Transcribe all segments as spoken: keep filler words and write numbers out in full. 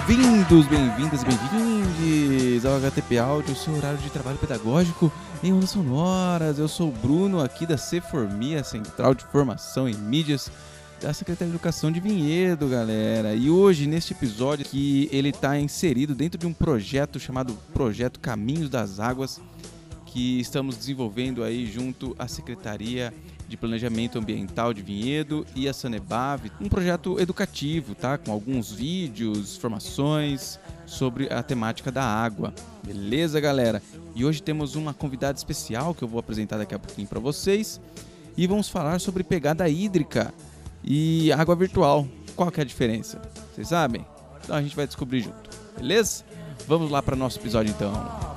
Bem-vindos, bem-vindas e bem-vindes ao H T P Áudio, seu horário de trabalho pedagógico em ondas sonoras. Eu sou o Bruno, aqui da CEFORMIA, Central de Formação em Mídias, da Secretaria de Educação de Vinhedo, galera. E hoje, neste episódio, que ele está inserido dentro de um projeto chamado Projeto Caminhos das Águas, que estamos desenvolvendo aí junto à Secretaria de Planejamento Ambiental de Vinhedo e a Sanebave, um projeto educativo, tá? Com alguns vídeos, informações sobre a temática da água. Beleza, galera? E hoje temos uma convidada especial que eu vou apresentar daqui a pouquinho para vocês e vamos falar sobre pegada hídrica e água virtual. Qual que é a diferença? Vocês sabem? Então a gente vai descobrir junto, beleza? Vamos lá para o nosso episódio então.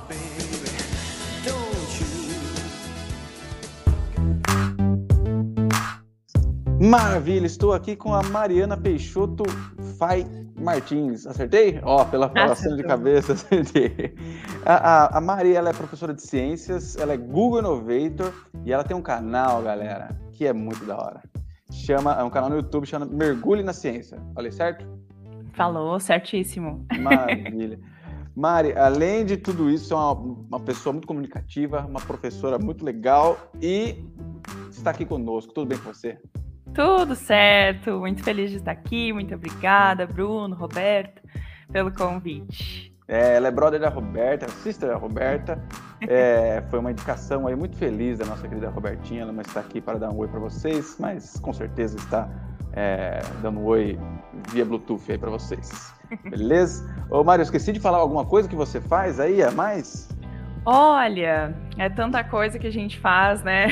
Maravilha, estou aqui com a Mariana Peixoto Fai Martins. Acertei? Ó, pela falação de cabeça, acertei. A, a, a Mari, ela é professora de ciências, ela é Google Innovator e ela tem um canal, galera, que é muito da hora. Chama, é um canal no YouTube, chama Mergulhe na Ciência. Falei certo? Falou, certíssimo. Maravilha. Mari, além de tudo isso, é uma, uma pessoa muito comunicativa, uma professora muito legal e está aqui conosco. Tudo bem com você? Tudo certo, muito feliz de estar aqui, muito obrigada, Bruno, Roberto, pelo convite. É, ela é brother da Roberta, sister da Roberta, é, foi uma indicação aí muito feliz da nossa querida Robertinha, ela não está aqui para dar um oi para vocês, mas com certeza está é, dando um oi via Bluetooth aí para vocês, beleza? Ô Mário, eu esqueci de falar alguma coisa que você faz aí, a mais? Olha, é tanta coisa que a gente faz, né?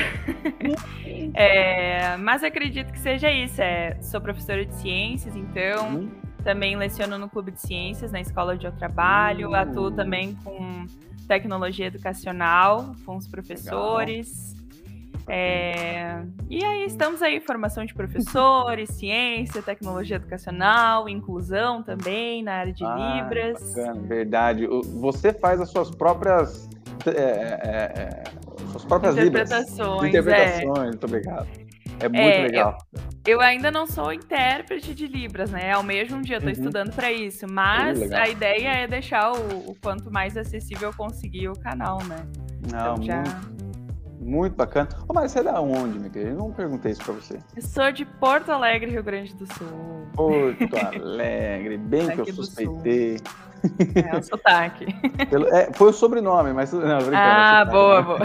é, mas eu acredito que seja isso. É, sou professora de ciências, então hum. também leciono no Clube de Ciências, na escola onde eu trabalho. Hum. Atuo também com tecnologia educacional, com os professores. É, e aí estamos aí, formação de professores, ciência, tecnologia educacional, inclusão também na área de ah, Libras. Bacana, verdade. Você faz as suas próprias É, é, é, suas próprias interpretações, libras. Interpretações, é. Muito obrigado. É muito é, legal. Eu, eu ainda não sou intérprete de Libras, né? Ao mesmo dia, eu tô uhum. estudando para isso, mas uh, a ideia é deixar o, o quanto mais acessível eu conseguir o canal, né? Não, então, já... muito, muito bacana. Oh, mas você é da onde, minha querida? Eu não perguntei isso para você. Eu sou de Porto Alegre, Rio Grande do Sul. Porto Alegre, bem que eu suspeitei. É o sotaque. Pelo, é, foi o sobrenome, mas... Não, ah, boa, boa.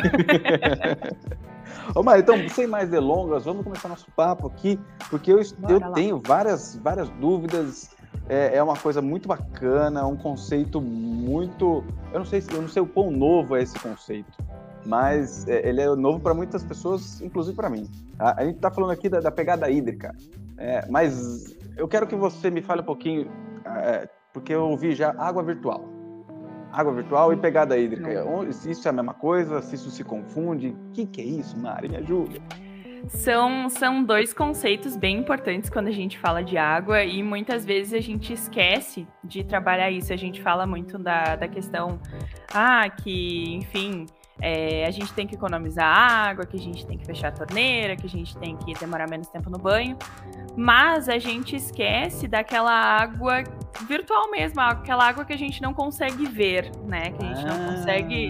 Ô, Mari, então, sem mais delongas, vamos começar nosso papo aqui, porque eu, eu tenho várias, várias dúvidas, é, é uma coisa muito bacana, um conceito muito... Eu não sei, eu não sei o quão novo é esse conceito, mas é, ele é novo para muitas pessoas, inclusive para mim. A, a gente está falando aqui da, da pegada hídrica, é, mas eu quero que você me fale um pouquinho... É, porque eu ouvi já água virtual. Água virtual e pegada hídrica. Se isso é a mesma coisa, se isso se confunde. O que, que é isso, Mari? Me ajuda. São, são dois conceitos bem importantes quando a gente fala de água e muitas vezes a gente esquece de trabalhar isso. A gente fala muito da, da questão, ah, que, enfim... É, a gente tem que economizar água, que a gente tem que fechar a torneira, que a gente tem que demorar menos tempo no banho, mas a gente esquece daquela água virtual mesmo, aquela água que a gente não consegue ver, né? Que a gente ah, não consegue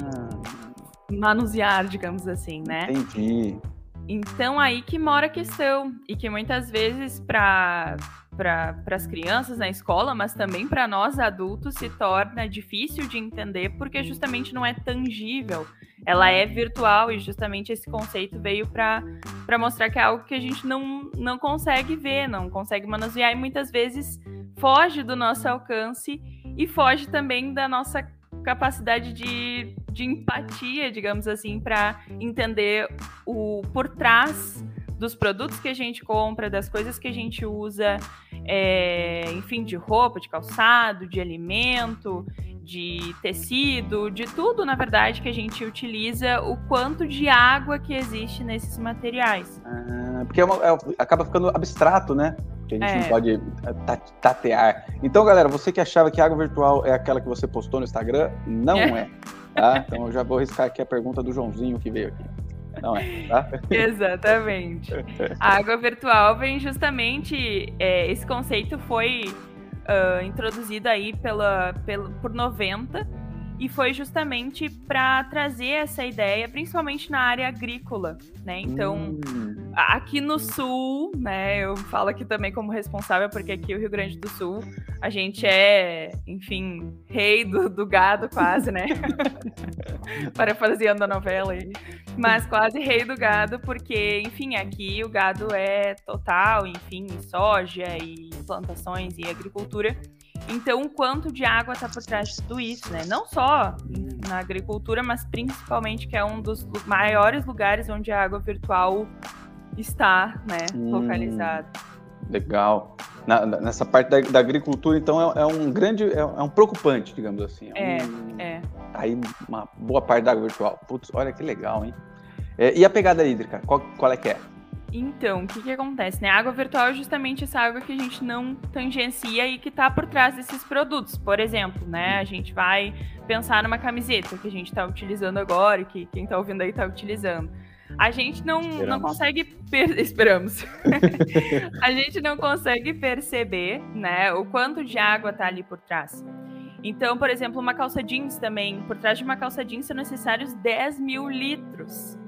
manusear, digamos assim, né? Entendi. Então aí que mora a questão, e que muitas vezes para para as crianças na escola, mas também para nós adultos se torna difícil de entender porque justamente não é tangível, ela é virtual e justamente esse conceito veio para para mostrar que é algo que a gente não, não consegue ver, não consegue manusear e muitas vezes foge do nosso alcance e foge também da nossa capacidade de, de empatia, digamos assim, para entender o por trás dos produtos que a gente compra, das coisas que a gente usa, é, enfim, de roupa, de calçado, de alimento, de tecido, de tudo, na verdade, que a gente utiliza, o quanto de água que existe nesses materiais. Ah, porque é uma, é, acaba ficando abstrato, né? Que a gente é. não pode tatear. Então, galera, você que achava que água virtual é aquela que você postou no Instagram, não é, é tá? Então eu já vou riscar aqui a pergunta do Joãozinho que veio aqui. Não é, tá? Exatamente. A água virtual vem justamente... É, esse conceito foi uh, introduzida aí pela, pela, por noventa, e foi justamente para trazer essa ideia, principalmente na área agrícola, né? Então, hum. aqui no Sul, né, eu falo aqui também como responsável, porque aqui o Rio Grande do Sul, a gente é, enfim, rei do, do gado quase, né? Parafraseando a novela aí. Mas quase rei do gado, porque, enfim, aqui o gado é total, enfim, soja e plantações e agricultura. Então, o quanto de água está por trás de tudo isso, né? Não só na agricultura, mas principalmente que é um dos maiores lugares onde a água virtual está, né, hum, localizada. Legal. Na, nessa parte da, da agricultura, então, é, é um grande, é, é um preocupante, digamos assim. É, um, é. Aí uma boa parte da água virtual. Putz, olha que legal, hein? É, e a pegada hídrica, qual, qual é que é? Então, o que que acontece, né? A água virtual é justamente essa água que a gente não tangencia e que está por trás desses produtos. Por exemplo, né? A gente vai pensar numa camiseta que a gente está utilizando agora e que quem está ouvindo aí está utilizando. A gente não, não consegue... Per... Esperamos. A gente não consegue perceber, né, o quanto de água está ali por trás. Então, por exemplo, uma calça jeans também. Por trás de uma calça jeans são necessários dez mil litros.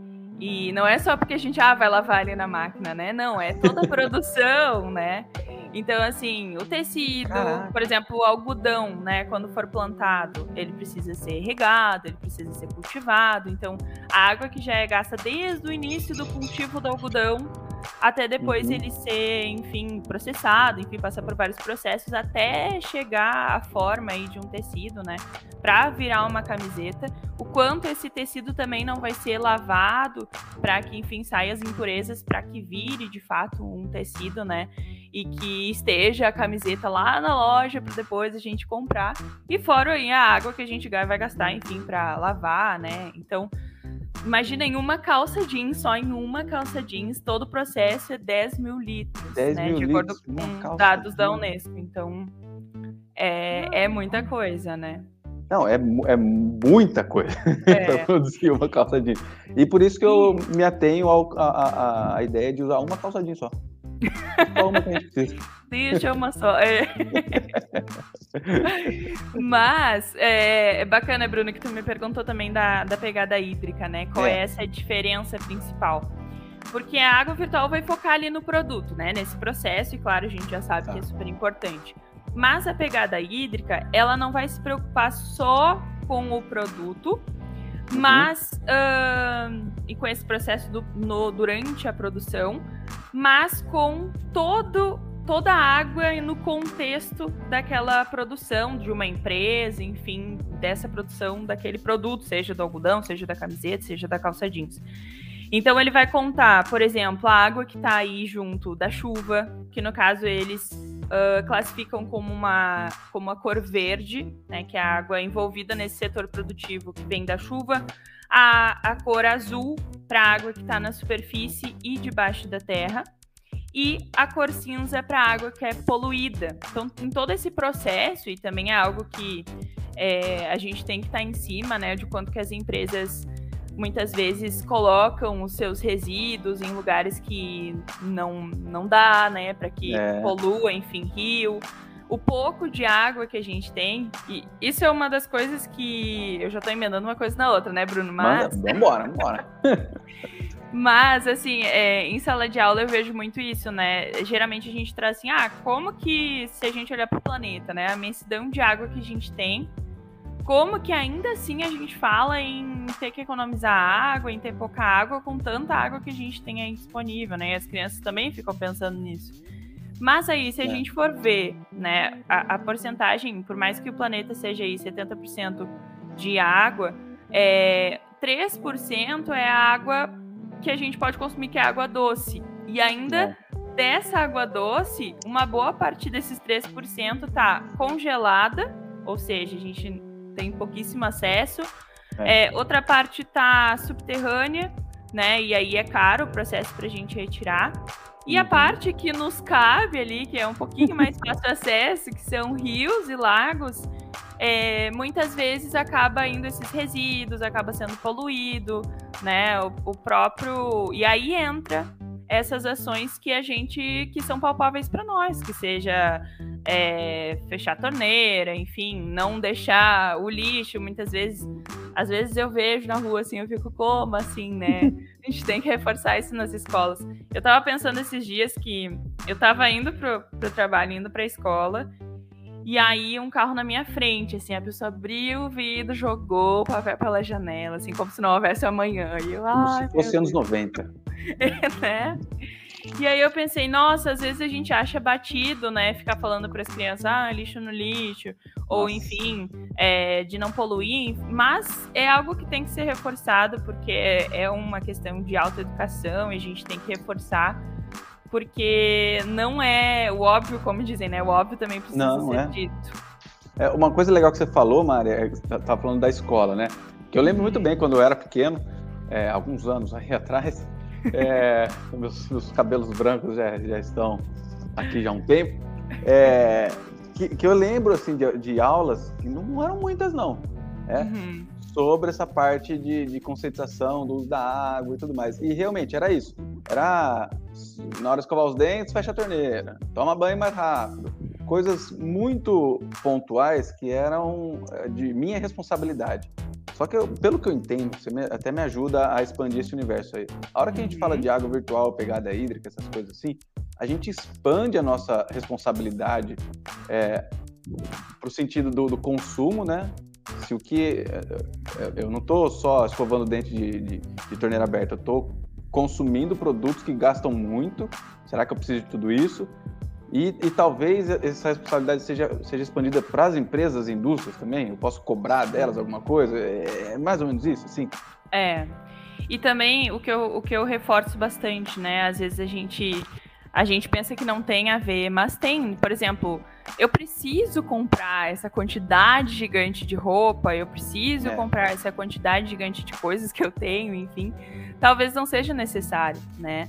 E não é só porque a gente ah, vai lavar ali na máquina, né? Não, é toda a produção, né? Então, assim, o tecido, Caraca. Por exemplo, o algodão, né? Quando for plantado, ele precisa ser regado, ele precisa ser cultivado. Então, a água que já é gasta desde o início do cultivo do algodão até depois uhum. ele ser, enfim, processado, enfim, passar por vários processos até chegar à forma aí de um tecido, né? Para virar uma camiseta. O quanto esse tecido também não vai ser lavado para que, enfim, saia as impurezas, para que vire, de fato, um tecido, né? E que esteja a camiseta lá na loja para depois a gente comprar. E fora aí a água que a gente vai gastar, enfim, para lavar, né? Então, imagina em uma calça jeans, só em uma calça jeans, todo o processo é dez mil litros, dez né? Mil de acordo litros, com dados da Unesco. Então, é, é muita coisa, né? Não, é, é muita coisa é. para produzir uma calça jeans. E por isso que eu me atenho ao, a, a, a ideia de usar uma calça jeans só. Só uma que a gente precisa. Deixa uma só. É. Mas é, é bacana, Bruno, que tu me perguntou também da, da pegada hídrica, né? Qual é. é essa diferença principal? Porque a água virtual vai focar ali no produto, né? Nesse processo, e claro, a gente já sabe tá. que é super importante. Mas a pegada hídrica, ela não vai se preocupar só com o produto, uhum. mas uh, e com esse processo do, no, durante a produção, mas com todo, toda a água no contexto daquela produção de uma empresa, enfim, dessa produção daquele produto, seja do algodão, seja da camiseta, seja da calça jeans. Então ele vai contar, por exemplo, a água que está aí junto da chuva, que no caso eles uh, classificam como uma, como a cor verde, né, que é a água envolvida nesse setor produtivo que vem da chuva, a, a cor azul para a água que está na superfície e debaixo da terra, e a cor cinza para a água que é poluída. Então, em todo esse processo, e também é algo que é, a gente tem que estar tá em cima, né, de quanto que as empresas muitas vezes colocam os seus resíduos em lugares que não, não dá, né, para que é. polua, enfim, rio. O pouco de água que a gente tem, e isso é uma das coisas que eu já tô emendando uma coisa na outra, né, Bruno? Mas... Manda, vambora, vambora. Mas, assim, é, em sala de aula eu vejo muito isso, né? Geralmente a gente traz assim, ah, como que, se a gente olhar pro planeta, né, a imensidão de água que a gente tem, como que ainda assim a gente fala em ter que economizar água, em ter pouca água, com tanta água que a gente tem aí disponível, né? E as crianças também ficam pensando nisso. Mas aí, se a é. gente for ver, né, a, a porcentagem, por mais que o planeta seja aí setenta por cento de água, é, três por cento é a água que a gente pode consumir, que é água doce. E ainda é. dessa água doce, uma boa parte desses três por cento tá congelada, ou seja, a gente tem pouquíssimo acesso. É. É, outra parte tá subterrânea, né? E aí é caro o processo pra gente retirar. E a parte que nos cabe ali, que é um pouquinho mais fácil acesso, que são rios e lagos, é, muitas vezes acaba indo esses resíduos, acaba sendo poluído, né? O, o próprio... E aí entra essas ações que a gente, que são palpáveis para nós, que seja é, fechar a torneira, enfim, não deixar o lixo, muitas vezes, às vezes eu vejo na rua assim, eu fico, como assim, né? A gente tem que reforçar isso nas escolas. Eu tava pensando esses dias que eu tava indo pro, pro trabalho, indo pra escola, e aí um carro na minha frente, assim, a pessoa abriu o vidro, jogou o papel pela janela, assim, como se não houvesse amanhã. E eu, Como ai, se fosse anos noventa. né? E aí eu pensei, nossa, às vezes a gente acha batido, né, ficar falando para as crianças, ah, lixo no lixo, nossa. Ou enfim, é, de não poluir, mas é algo que tem que ser reforçado, porque é uma questão de autoeducação e a gente tem que reforçar, porque não é o óbvio, como dizem, né, o óbvio também precisa não, ser é. dito. É, uma coisa legal que você falou, Mari, é, você estava falando da escola, né, que eu lembro muito bem quando eu era pequeno, é, alguns anos aí atrás, É, meus, meus cabelos brancos já, já estão aqui já há um tempo, é, que, que eu lembro assim, de, de aulas, que não eram muitas não, é, uhum. sobre essa parte de, de conscientização do uso da água e tudo mais, e realmente era isso, era na hora de escovar os dentes, fecha a torneira, toma banho mais rápido, coisas muito pontuais que eram de minha responsabilidade. Só que, eu, pelo que eu entendo, você me, até me ajuda a expandir esse universo aí. A hora que a gente fala de água virtual, pegada hídrica, essas coisas assim, a gente expande a nossa responsabilidade é, para o sentido do, do consumo, né? Se o que... Eu não estou só escovando o dente de, de, de torneira aberta, eu estou consumindo produtos que gastam muito. Será que eu preciso de tudo isso? E, e talvez essa responsabilidade seja, seja expandida para as empresas e indústrias também? Eu posso cobrar delas alguma coisa? É, é mais ou menos isso, assim? É. E também o que, eu, o que eu reforço bastante, né? Às vezes a gente, a gente pensa que não tem a ver, mas tem. Por exemplo, eu preciso comprar essa quantidade gigante de roupa, eu preciso é. comprar essa quantidade gigante de coisas que eu tenho, enfim. Talvez não seja necessário, né?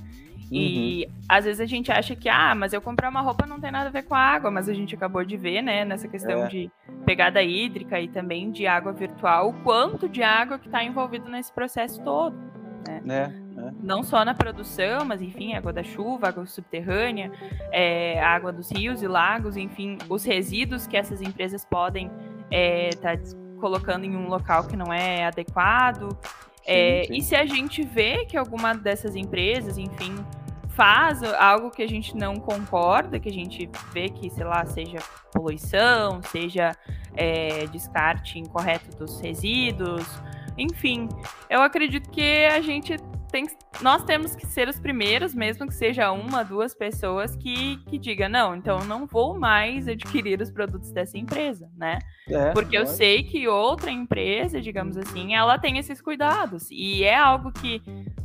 E uhum. às vezes a gente acha que, ah, mas eu comprar uma roupa não tem nada a ver com a água, mas a gente acabou de ver, né, nessa questão é. de pegada hídrica e também de água virtual, o quanto de água que está envolvido nesse processo todo, né? É, é. Não só na produção, mas enfim, água da chuva, água subterrânea, é, água dos rios e lagos, enfim, os resíduos que essas empresas podem estar é, tá colocando em um local que não é adequado. Sim, é, sim. E se a gente vê que alguma dessas empresas, enfim, faz algo que a gente não concorda, que a gente vê que, sei lá, seja poluição, seja é, descarte incorreto dos resíduos, enfim, eu acredito que a gente tem, nós temos que ser os primeiros, mesmo que seja uma, duas pessoas que, que diga, não, então eu não vou mais adquirir os produtos dessa empresa, né? É, Porque eu sei que outra empresa, digamos assim, ela tem esses cuidados, e é algo que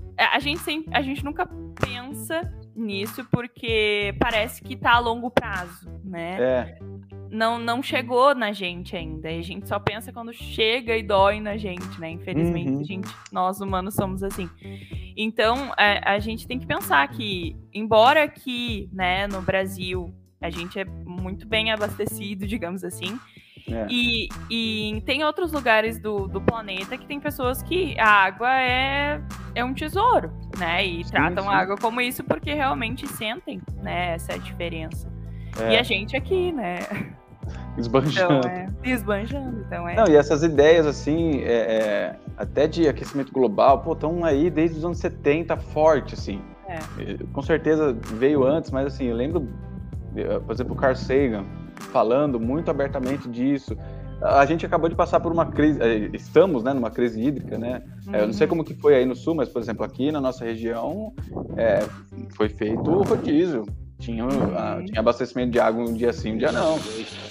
a gente, sempre, a gente nunca pensa nisso, porque parece que tá a longo prazo, né? É. Não, não chegou na gente ainda. A gente só pensa quando chega e dói na gente, né? Infelizmente, uhum. a gente, nós humanos somos assim. Então, a, a gente tem que pensar que, embora aqui, né, no Brasil, a gente é muito bem abastecido, digamos assim, é. e, e tem outros lugares do, do planeta que tem pessoas que a água é, é um tesouro, né? E sim, tratam sim. a água como isso porque realmente sentem, né, essa diferença. É. E a gente aqui, né? Esbanjando. Então, é, esbanjando, então é. Não, e essas ideias, assim, é, é, até de aquecimento global, pô, estão aí desde os anos setenta forte, assim. É. Com certeza veio antes, mas assim, eu lembro, por exemplo, o Carl Sagan falando muito abertamente disso. A gente acabou de passar por uma crise, estamos, né, numa crise hídrica, né? Uhum. Eu não sei como que foi aí no sul, mas, por exemplo, aqui na nossa região é, foi feito o rodízio. Tinha, uhum. a, tinha abastecimento de água um dia sim, um dia não.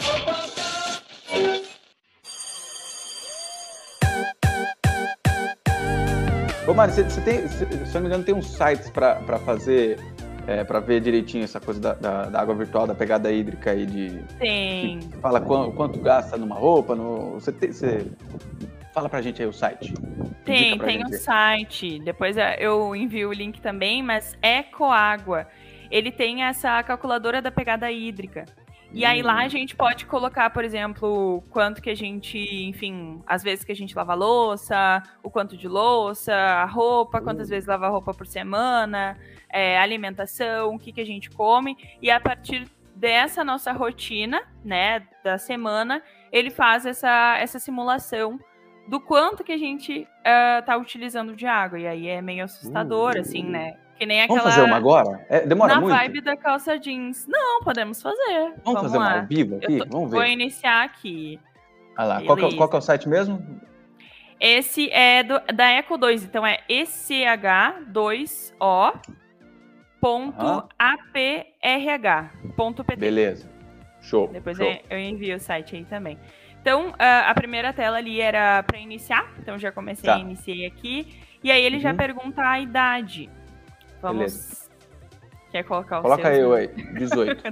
Ô, Mari, você, você tem, se eu não me engano, tem uns sites para fazer, é, para ver direitinho essa coisa da, da, da água virtual, da pegada hídrica aí de... Tem. Que fala quanto, quanto gasta numa roupa, no, você, tem, você fala pra gente aí o site. Tem, tem um site, depois eu envio o link também, mas Ecoágua. Ele tem essa calculadora da pegada hídrica. E aí lá a gente pode colocar, por exemplo, quanto que a gente, enfim, as vezes que a gente lava a louça, o quanto de louça, a roupa, quantas vezes lava a roupa por semana, é, alimentação, o que, que a gente come. E a partir dessa nossa rotina, né, da semana, ele faz essa, essa simulação do quanto que a gente uh, tá utilizando de água. E aí é meio assustador, uh, assim, né? Que nem aquela... Vamos fazer uma agora? É, demora Na muito? Na vibe da calça jeans. Não, podemos fazer. Vamos, Vamos fazer lá. uma ao vivo aqui? Tô, Vamos ver. Vou iniciar aqui. Ah lá, qual que, é, qual que é o site mesmo? Esse é do, da Eco dois, então é E C H dois O ponto A P R H ponto P T. Beleza. Show. Depois show. Eu, eu envio o site aí também. Então, a, a primeira tela ali era para iniciar. Então, já comecei, tá. Iniciei aqui. E aí ele uhum. já pergunta a idade. Vamos... Beleza. Quer colocar o Coloca seus, eu né? aí, dezoito.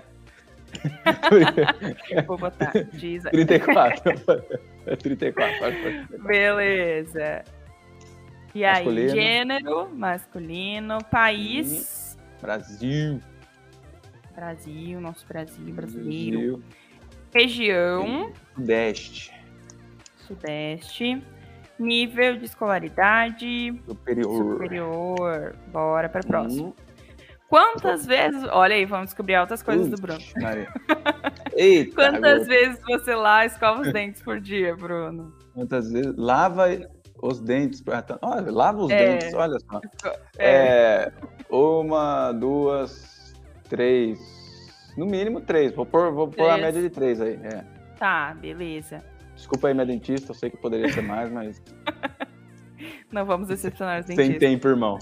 Vou botar dezoito. trinta e quatro. É trinta e quatro. Beleza. E masculino. Aí, gênero, masculino, país... Brasil. Brasil, nosso Brasil, brasileiro. Brasil. Região... Sudeste. Sudeste. Nível de escolaridade... Superior. Superior. Bora para próximo. Hum. Quantas vezes... Olha aí, vamos descobrir altas coisas Ux, do Bruno. Eita, Quantas agora. vezes você lá escova os dentes por dia, Bruno? Quantas vezes? Lava os dentes. Olha, lava os é. dentes, olha só. É. É, uma, duas, três. No mínimo três. Vou pôr, vou pôr a média de três aí. É. Tá, beleza. Desculpa aí, minha dentista. Eu sei que poderia ser mais, mas... Não vamos decepcionar os dentistas. Sem tempo, irmão.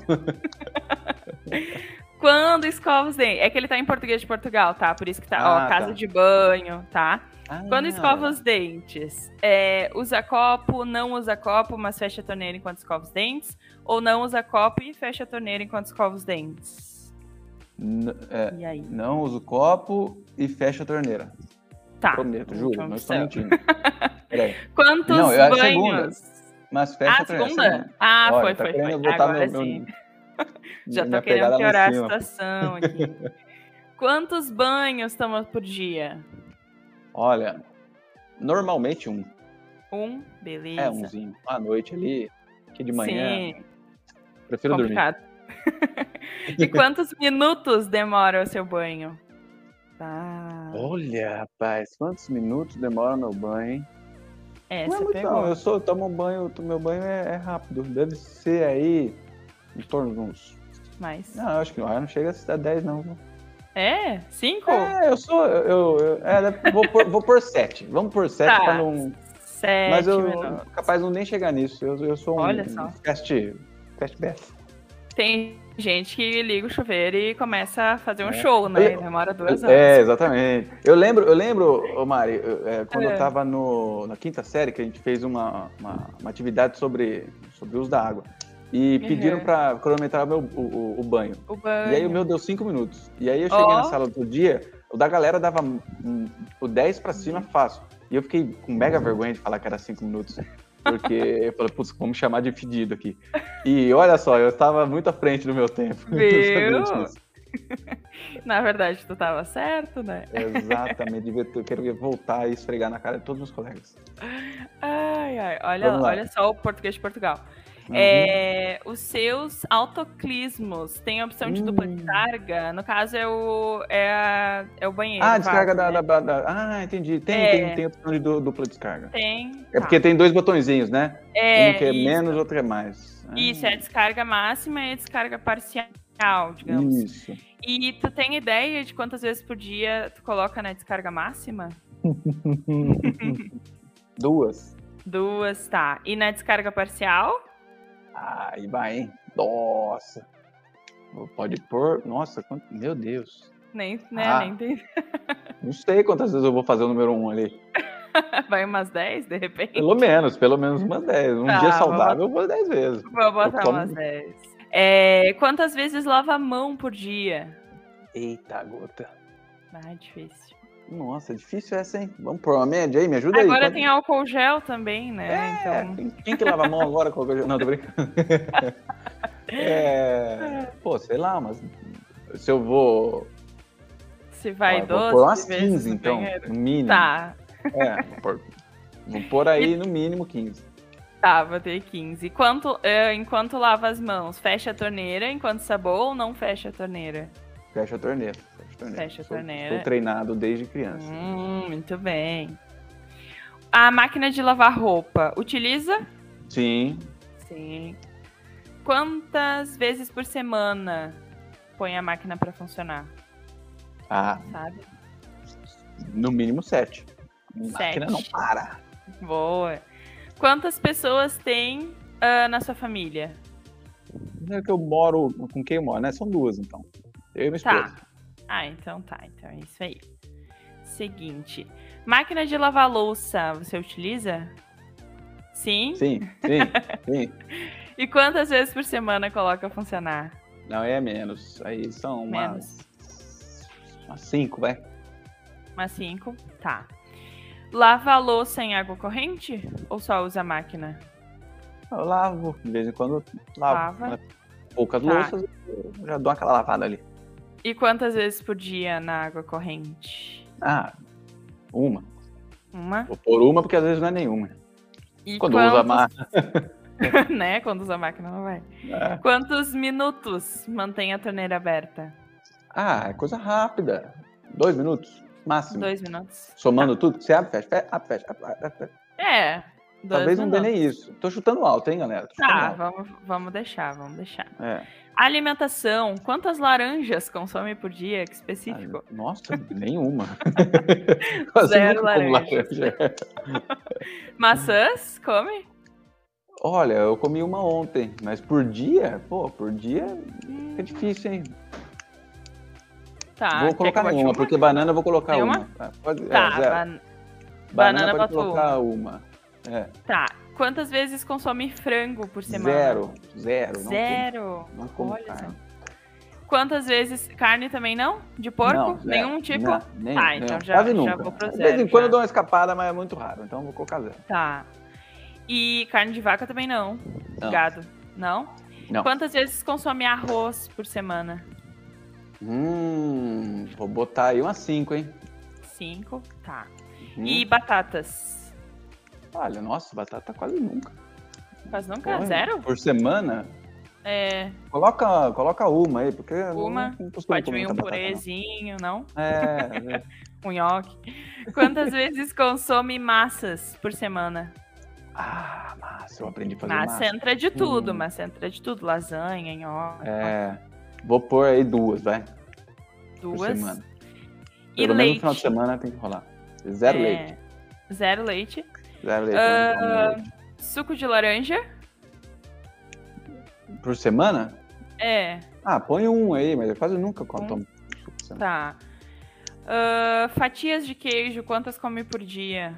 Quando escova os dentes. É que ele tá em português de Portugal, tá? Por isso que tá, ah, ó, casa tá. de banho, tá? Ah, Quando escova os dentes, é, usa copo, não usa copo, mas fecha a torneira enquanto escova os dentes? Ou não usa copo e fecha a torneira enquanto escova os dentes? N é, e aí? Não uso copo e fecha a torneira. Tá. Prometo, juro, então, não estou mentindo. Peraí. Quantos não, é a banhos? segunda, mas fecha ah, a torneira. Segunda? Segunda? Ah, Olha, foi, tá foi, foi. Botar Agora meu, sim. Meu... Já tô querendo piorar a situação aqui. Quantos banhos toma por dia? Olha, normalmente um. Um? Beleza. É, umzinho. À noite ali, aqui de manhã. Sim. Prefiro Complicado. dormir. E quantos minutos demora o seu banho? Tá. Olha, rapaz, quantos minutos demora meu banho, hein? É, não é muito, não. Eu sou, tomo um banho, meu banho é, é rápido. Deve ser aí em torno de uns... Mais. Não, eu acho que não, não chega a dez, não. É? Cinco? É, eu sou. Eu, eu, eu é, vou, por, vou por sete. Vamos por sete tá. pra não. Sete. Mas eu minutos. capaz de não nem chegar nisso. Eu, eu sou um, Olha só. um fast, fast best. Tem gente que liga o chuveiro e começa a fazer um é. show, né? Eu, Demora duas eu, horas. É, exatamente. Eu lembro, eu lembro, ô Mari, eu, é, quando é. eu tava no, na quinta série, que a gente fez uma, uma, uma atividade sobre, sobre o uso da água. E uhum. pediram pra cronometrar o, meu, o, o, o, banho. o banho. E aí o meu deu cinco minutos. E aí eu cheguei oh. na sala do dia, o da galera dava um, o dez pra cima fácil. E eu fiquei com mega vergonha de falar que era cinco minutos. Porque eu falei, putz, vamos chamar de fedido aqui. E olha só, eu estava muito à frente do meu tempo. Viu? Na verdade, tu tava certo, né? Exatamente. Eu quero voltar e esfregar na cara de todos os meus colegas. Ai, ai. Olha, olha só o português de Portugal. Uhum. É, os seus autoclismos têm a opção de hum. dupla descarga. No caso, é o, é a, é o banheiro. Ah, descarga vaso, da, né? da, da. Ah, entendi. Tem, é. tem, tem a opção de dupla descarga. Tem. É porque tá. tem dois botõezinhos, né? É, um que é isso. menos, outro que é mais. Ah. Isso, é a descarga máxima e a descarga parcial, digamos. Isso. E tu tem ideia de quantas vezes por dia tu coloca na descarga máxima? Duas. Duas, tá. E na descarga parcial? Aí vai, hein? Nossa. Pode pôr... Nossa, quanto... meu Deus. Nem, né? Ah, Nem tem... Não sei quantas vezes eu vou fazer o número um ali. Vai umas dez, de repente? Pelo menos, pelo menos umas dez. Um tá, dia saudável, vou... eu vou dez vezes. Vou botar umas dez. É, quantas vezes lava a mão por dia? Eita, gota. Ah, difícil. Nossa, difícil essa, hein? Vamos pôr uma média aí, me ajuda agora aí. Agora tem álcool gel também, né? É, então... Quem que lava a mão agora com álcool gel? Não, tô brincando. é... Pô, sei lá, mas se eu vou... Se vai ah, doze vou pôr umas quinze, no então, banheiro. No mínimo. Tá. É, vou pôr, vou pôr aí no mínimo quinze. Tá, vou ter quinze. Enquanto, uh, enquanto lava as mãos, fecha a torneira enquanto sabou ou não fecha a torneira? Fecha a torneira. Fecha fecho a torneira. Fecha a Sou, torneira. sou treinado desde criança. Hum, muito bem. A máquina de lavar roupa, utiliza? Sim. Sim. Quantas vezes por semana põe a máquina para funcionar? Ah, Sabe? no mínimo sete. A Sete. máquina não para. Boa. Quantas pessoas tem uh, na sua família? Não é que eu moro. Com quem eu moro, né? São duas, então. Eu e minha esposa. Tá. Ah, então tá. Então é isso aí. Seguinte. Máquina de lavar louça, você utiliza? Sim? Sim, sim, sim. E quantas vezes por semana coloca a funcionar? Não, é menos. Aí são umas, Menos. umas cinco, vai. Umas cinco? Tá. Lava a louça em água corrente? Ou só usa a máquina? Eu lavo, de vez em quando eu lavo. Lava. Né? Poucas Tá. louças, eu já dou aquela lavada ali. E quantas vezes por dia na água corrente? Ah, uma. Uma? Vou pôr uma porque às vezes não é nenhuma. E Quando usa a quantos... máquina. né? Quando usa a máquina não vai. É. Quantos minutos mantém a torneira aberta? Ah, é coisa rápida. Dois minutos, máximo. Dois minutos. Somando tudo, você abre, fecha, fecha, abre, fecha, abre, abre, fecha. É. Dois Talvez não dê minutos. nem isso. Tô chutando alto, hein, galera? Tô chutando Tá, alto. vamos, vamos deixar, vamos deixar. É. Alimentação. Quantas laranjas consome por dia? Que específico? Ah, nossa, nenhuma. Quase Zero nunca como laranjas. laranja. Maçãs? Come? Olha, eu comi uma ontem, mas por dia, pô, por dia Hum, é difícil, hein? Tá. vou quer colocar que eu bote nenhuma, uma? porque banana eu vou colocar Tem uma. uma? Tá, pode, Tá, é, zero. ban- Banana, banana pode botou colocar uma. É. Tá. Quantas vezes consome frango por semana? Zero, zero. não Zero. como- Não como Olha só. carne. Quantas vezes carne também não? De porco? Não, zero. Nenhum tipo? Não, nem, Tá, nem, então já- quase já nunca. vou pro De zero, vez em quando já. eu dou uma escapada, mas é muito raro, então eu vou colocar zero. Tá. E carne de vaca também não? Não. Gado? Não? Não. Quantas vezes consome arroz por semana? Hum, vou botar aí umas cinco, hein? Cinco. Tá. Hum. E batatas? Olha, nossa, batata quase nunca. Quase nunca? Pô, Zero? Por semana? É, Coloca, coloca uma aí, porque eu não- uma. não costumo Pode comer vir um muita batata, não. purezinho, não? É, é. Um nhoque. Quantas vezes consome massas por semana? Ah, massa, eu aprendi a fazer Massa massa. entra de tudo, Hum. massa entra de tudo. Lasanha, nhoque, É, vou pôr aí duas, vai, por duas. semana. E Pelo menos leite? no final de semana tem que rolar. Zero É, leite. Zero leite. Zero leite, Ah, eu não tomo leite. Suco de laranja? Por semana? É, Ah, põe um aí, mas eu quase nunca Um. tomo suco por semana. tá. Ah, fatias de queijo, quantas come por dia?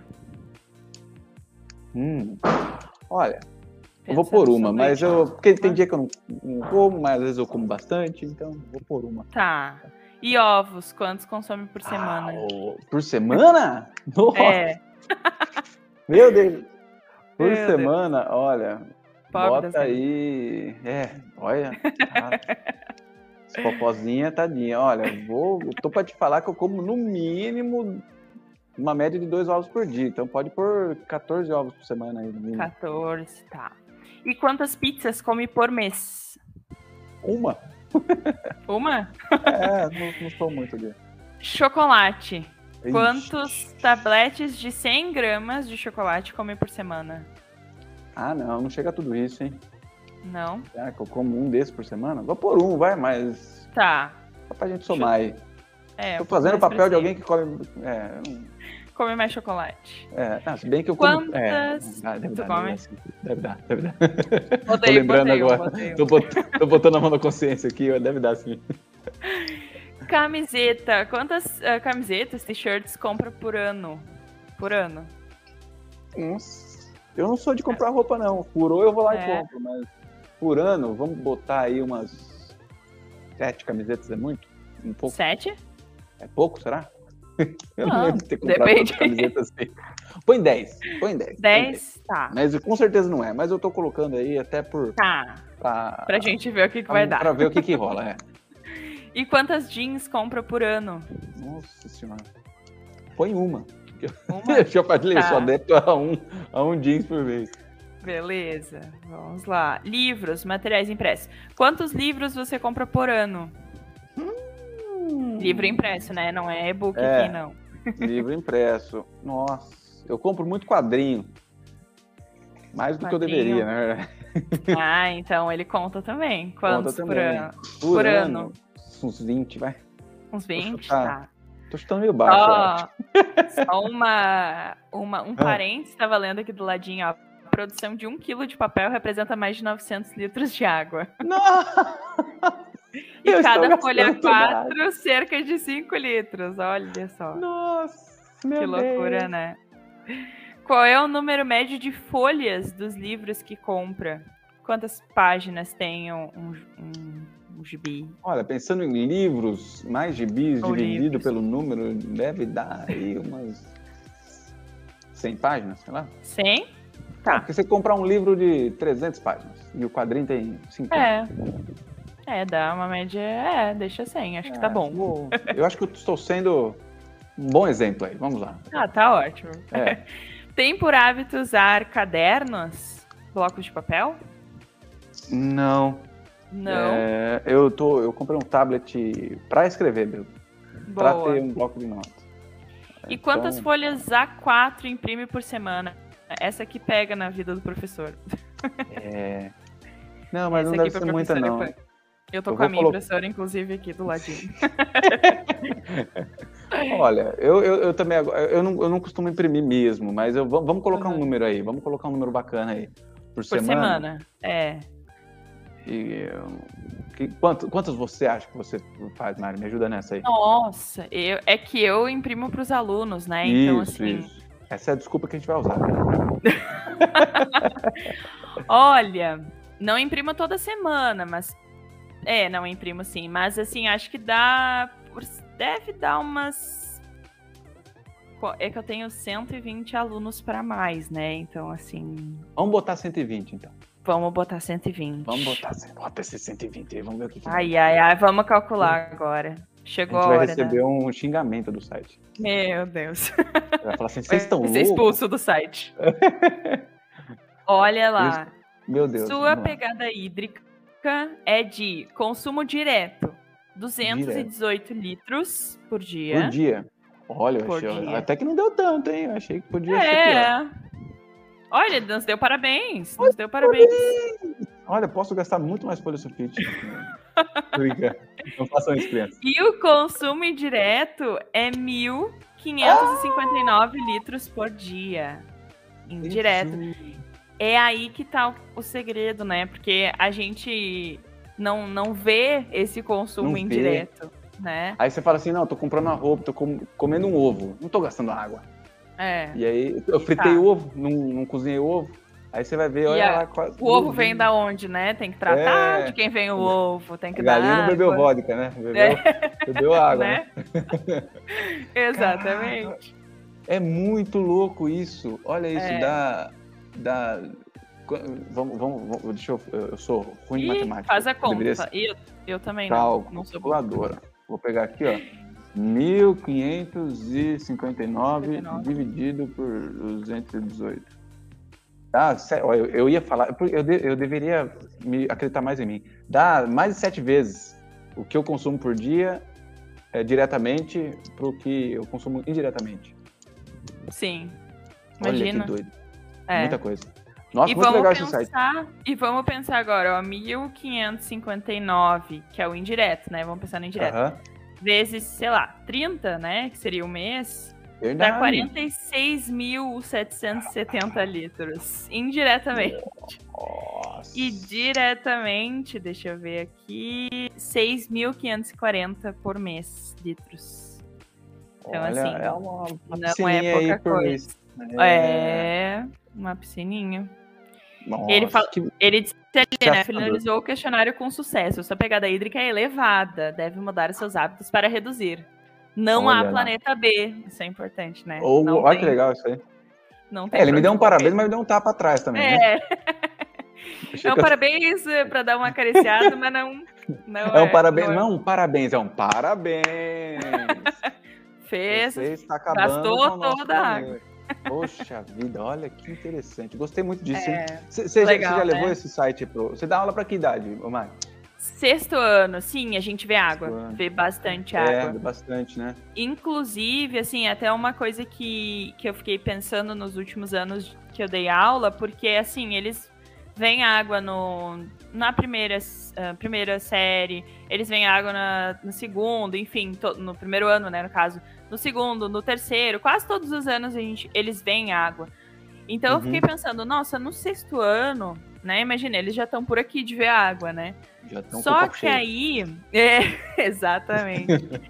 Hum. Olha, eu vou Pensando pôr uma, sobre mas isso. eu. Porque tem dia que eu não, não como, mas às vezes eu como bastante, então vou pôr uma. Tá. E ovos, quantos consome por semana? Ah, ô, por semana? Nossa, É, meu Deus. Por Meu Deus. semana, olha, Pobre das bota aí. É, olha. As popozinha, tadinha. Olha, eu vou, eu tô pra te falar que eu como no mínimo uma média de dois ovos por dia. Então pode pôr quatorze ovos por semana aí, no mínimo. quatorze, tá. E quantas pizzas come por mês? Uma? Uma? É, não, não sou muito de. Chocolate. Ixi. Quantos tabletes de cem gramas de chocolate come por semana? Ah, não, não chega a tudo isso, hein? Não? Será que eu como um desses por semana? Vou por um, vai, mas Tá. só pra gente somar aí. É, Tô um pouco fazendo o mais papel de expressivo. alguém que come. É, não- Come mais chocolate. é, ah, se bem que eu como. É, Quantas ah, deve tu dar, come? deve dar, sim. Deve dar, deve dar. Botei, Tô lembrando botei um, agora. botei um. Tô, bot- tô botando a mão na consciência aqui, ó, deve dar sim. Camiseta. Quantas ah, camisetas, t-shirts compra por ano? Por ano. Nossa, eu não sou de comprar roupa, não. Furou eu vou lá É. e compro, mas por ano, vamos botar aí umas sete camisetas, é muito? Um pouco? Sete? É pouco, será? Eu Não, não lembro de ter comprado depende. tanta camiseta assim. Põe dez, põe dez. põe Dez? Tá. Mas com certeza não é, mas eu tô colocando aí até por... Tá. Pra, Pra gente ver o que, que vai pra, dar. pra ver o que que rola, é. E quantas jeans compra por ano? Nossa senhora. Põe uma. Uma? Deixa eu falei, Tá. só adepto a um, a um jeans por vez. Beleza. Vamos lá. Livros, materiais impressos. Quantos livros você compra por ano? Hum, Hum. Livro impresso, né? Não é e-book É. aqui, não. Livro impresso. Nossa, eu compro muito quadrinho. Mais do que eu Quadrinho. deveria, né? Ah, então ele conta também. Quantos Conta por também. ano? Por, Por ano, ano. uns vinte, vai. Uns vinte? chutar. Tá. Tô chutando meio baixo, eu acho. Ó, só uma, uma, um Ah. parênteses, estava lendo aqui do ladinho, ó. A produção de um quilo de papel representa mais de novecentos litros de água. Nossa! E Eu estou cada folha gastando toda a quatro, cerca de cinco litros. Olha só. Nossa, meu Que loucura, Deus. né? Qual é o número médio de folhas dos livros que compra? Quantas páginas tem um, um, um, um gibi? Olha, pensando em livros, mais gibis Ou dividido livros. pelo número, deve dar aí umas cem páginas, sei lá. cem? Tá. Tá. Porque você comprar um livro de trezentas páginas e o quadrinho tem cinquenta. É. É, dá uma média. É, deixa cem, acho que tá É, bom. vou- Eu acho que eu estou sendo um bom exemplo aí. Vamos lá. Ah, tá ótimo. É. Tem por hábito usar cadernos? Blocos de papel? Não. Não. É, eu, tô, eu comprei um tablet para escrever mesmo. Para Boa. ter um bloco de notas. E quantas Então, folhas A quatro imprime por semana? Essa aqui pega na vida do professor. É... Não, mas Essa não aqui deve pra ser muita, professora não. pega. Eu tô Eu com a vou minha colo- impressora, inclusive, aqui do ladinho. Olha, eu, eu, eu também agora- eu não, eu não costumo imprimir mesmo, mas eu, vamos colocar um Uhum. número aí. Vamos colocar um número bacana aí. Por, Por semana. É. E, eu- que, quanto, quantas você acha que você faz, Mari? Me ajuda nessa aí. Nossa, eu, é que eu imprimo pros alunos, né? Então, isso, assim. isso. Essa é a desculpa que a gente vai usar. Olha, não imprimo toda semana, mas. É, não imprimo sim. Mas assim, acho que dá. Deve dar umas. É que eu tenho cento e vinte alunos para mais, né? Então, assim. Vamos botar cento e vinte, então. Vamos botar cento e vinte. Vamos botar, bota esse cento e vinte aí, vamos ver o que, que Ai, ai, ai, vamos calcular agora. a Chegou gente a vai hora. receber Da... um xingamento do site. Meu Deus. Vai falar assim, vocês estão Vai ser loucos? expulso do site. Olha lá. Meu Deus. Sua vamos lá. pegada hídrica é de consumo direto, duzentos e dezoito litros por dia. Por dia. Olha, eu Por achei, dia. até que não deu tanto, hein? Eu achei que podia ser pior. É. Olha, nos deu parabéns. Nos deu parabéns. Olha, posso gastar muito mais folha sulfite. Brincando. Não façam isso, crianças. E o consumo indireto é mil quinhentos e cinquenta e nove litros por dia. Indireto. É aí que tá o, o segredo, né? Porque a gente não, não vê esse consumo Não vê. indireto, né? Aí você fala assim, não, tô comprando uma roupa, tô com- comendo um ovo, não tô gastando água. É. E aí, eu fritei Tá. ovo, não, não cozinhei ovo. Aí você vai ver, E olha a- lá... quase- O ovo vem da onde, né? Tem que tratar É. de quem vem o ovo, tem que A dar galinha não bebeu água, vodka, né? Bebeu, bebeu água, né? né? Exatamente. É muito louco isso. Olha isso, É. dá... dá... Vamos, vamos, vamos, deixa eu... Eu sou ruim de Ih, matemática. faz a Eu deveria conta. E eu, eu também Cal- não. Não sou boa. calculadora. Vou pegar aqui, ó. mil quinhentos e cinquenta e nove cinquenta e nove. dividido por duzentos e dezoito. Ah, sério, ó, eu, eu ia falar, eu, de- eu deveria me acreditar mais em mim. Dá mais de sete vezes o que eu consumo por dia é, diretamente para o que eu consumo indiretamente. Sim. Olha Imagina. que doido. É. Muita coisa. Nossa, E muito vamos legal esse site. pensar, e vamos pensar agora, ó, mil quinhentos e cinquenta e nove, que é o indireto, né? Vamos pensar no indireto. Aham. Vezes, sei lá, trinta, né? Que seria o mês. Verdade. Dá quarenta e seis mil setecentos e setenta litros. Indiretamente. Nossa. E diretamente, deixa eu ver aqui, seis mil quinhentos e quarenta por mês litros. Então, Olha, assim, é uma, uma não piscininha é pouca aí por coisa. mês. É, uma piscininha. Nossa, Ele fala- que- Ele disse ali, Que né, assustador. finalizou o questionário com sucesso. Sua pegada hídrica é elevada. Deve mudar seus hábitos para reduzir. Não Olha há lá. planeta B. Isso é importante, né? Ou, não olha tem, que legal isso aí. Não tem É, ele me pra deu um onde parabéns, correr. mas me deu um tapa atrás também, né? É, Achei é um que eu- parabéns para dar uma acariciada, mas não, não É um parabéns, não é. não um parabéns, é um parabéns. Fez, Você está acabando gastou com o nosso toda a planeta. Poxa vida, olha que interessante. Gostei muito disso. É, Você já, legal, você já levou né? esse site pro... Você dá aula para que idade, ô Mari? Sexto ano, sim, a gente vê água, vê bastante água. É, bastante, né? Inclusive, assim, até uma coisa que, que eu fiquei pensando nos últimos anos que eu dei aula, porque, assim, eles veem água no, na primeira, uh, primeira série, eles veem água na, no segundo, enfim, to, no primeiro ano, né, no caso, no segundo, no terceiro, quase todos os anos a gente, eles veem água. Então uhum. eu fiquei pensando, nossa, no sexto ano, né, imagina, eles já estão por aqui de ver água, né? Já estão Só que aí, é, exatamente.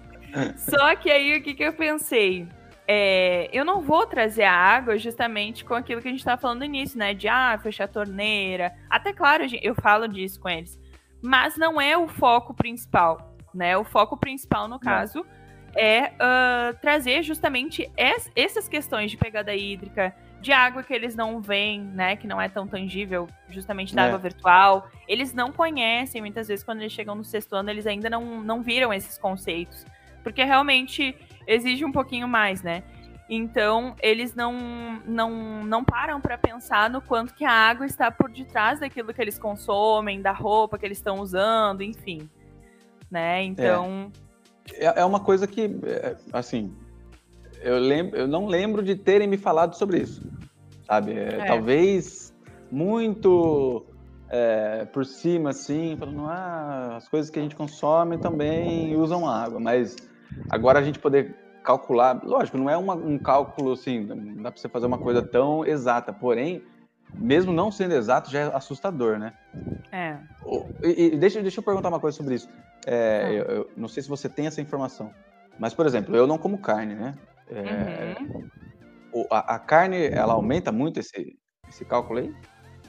Só que aí o que, que eu pensei? É, eu não vou trazer a água justamente com aquilo que a gente estava falando no início, né? De ah, fechar a torneira. Até claro, eu falo disso com eles. Mas não é o foco principal, né? O foco principal, no caso, não. é uh, trazer justamente es, essas questões de pegada hídrica, de água que eles não veem, né? Que não é tão tangível, justamente da é. água virtual. Eles não conhecem, muitas vezes, quando eles chegam no sexto ano, eles ainda não, não viram esses conceitos. Porque realmente exige um pouquinho mais, né? Então, eles não, não, não param para pensar no quanto que a água está por detrás daquilo que eles consomem, da roupa que eles estão usando, enfim. Né? Então... É, é uma coisa que, assim... Eu, lembro, eu não lembro de terem me falado sobre isso, sabe? É, é. Talvez muito é, por cima, assim, falando, ah, as coisas que a gente consome também usam água, mas agora a gente poder calcular, lógico, não é uma, um cálculo, assim, não dá para você fazer uma coisa tão exata, porém, mesmo não sendo exato, já é assustador, né? É. E, e deixa, deixa eu perguntar uma coisa sobre isso. É, ah. eu, eu não sei se você tem essa informação, mas, por exemplo, eu não como carne, né? É, uhum. a, a carne, ela aumenta muito esse, esse cálculo aí?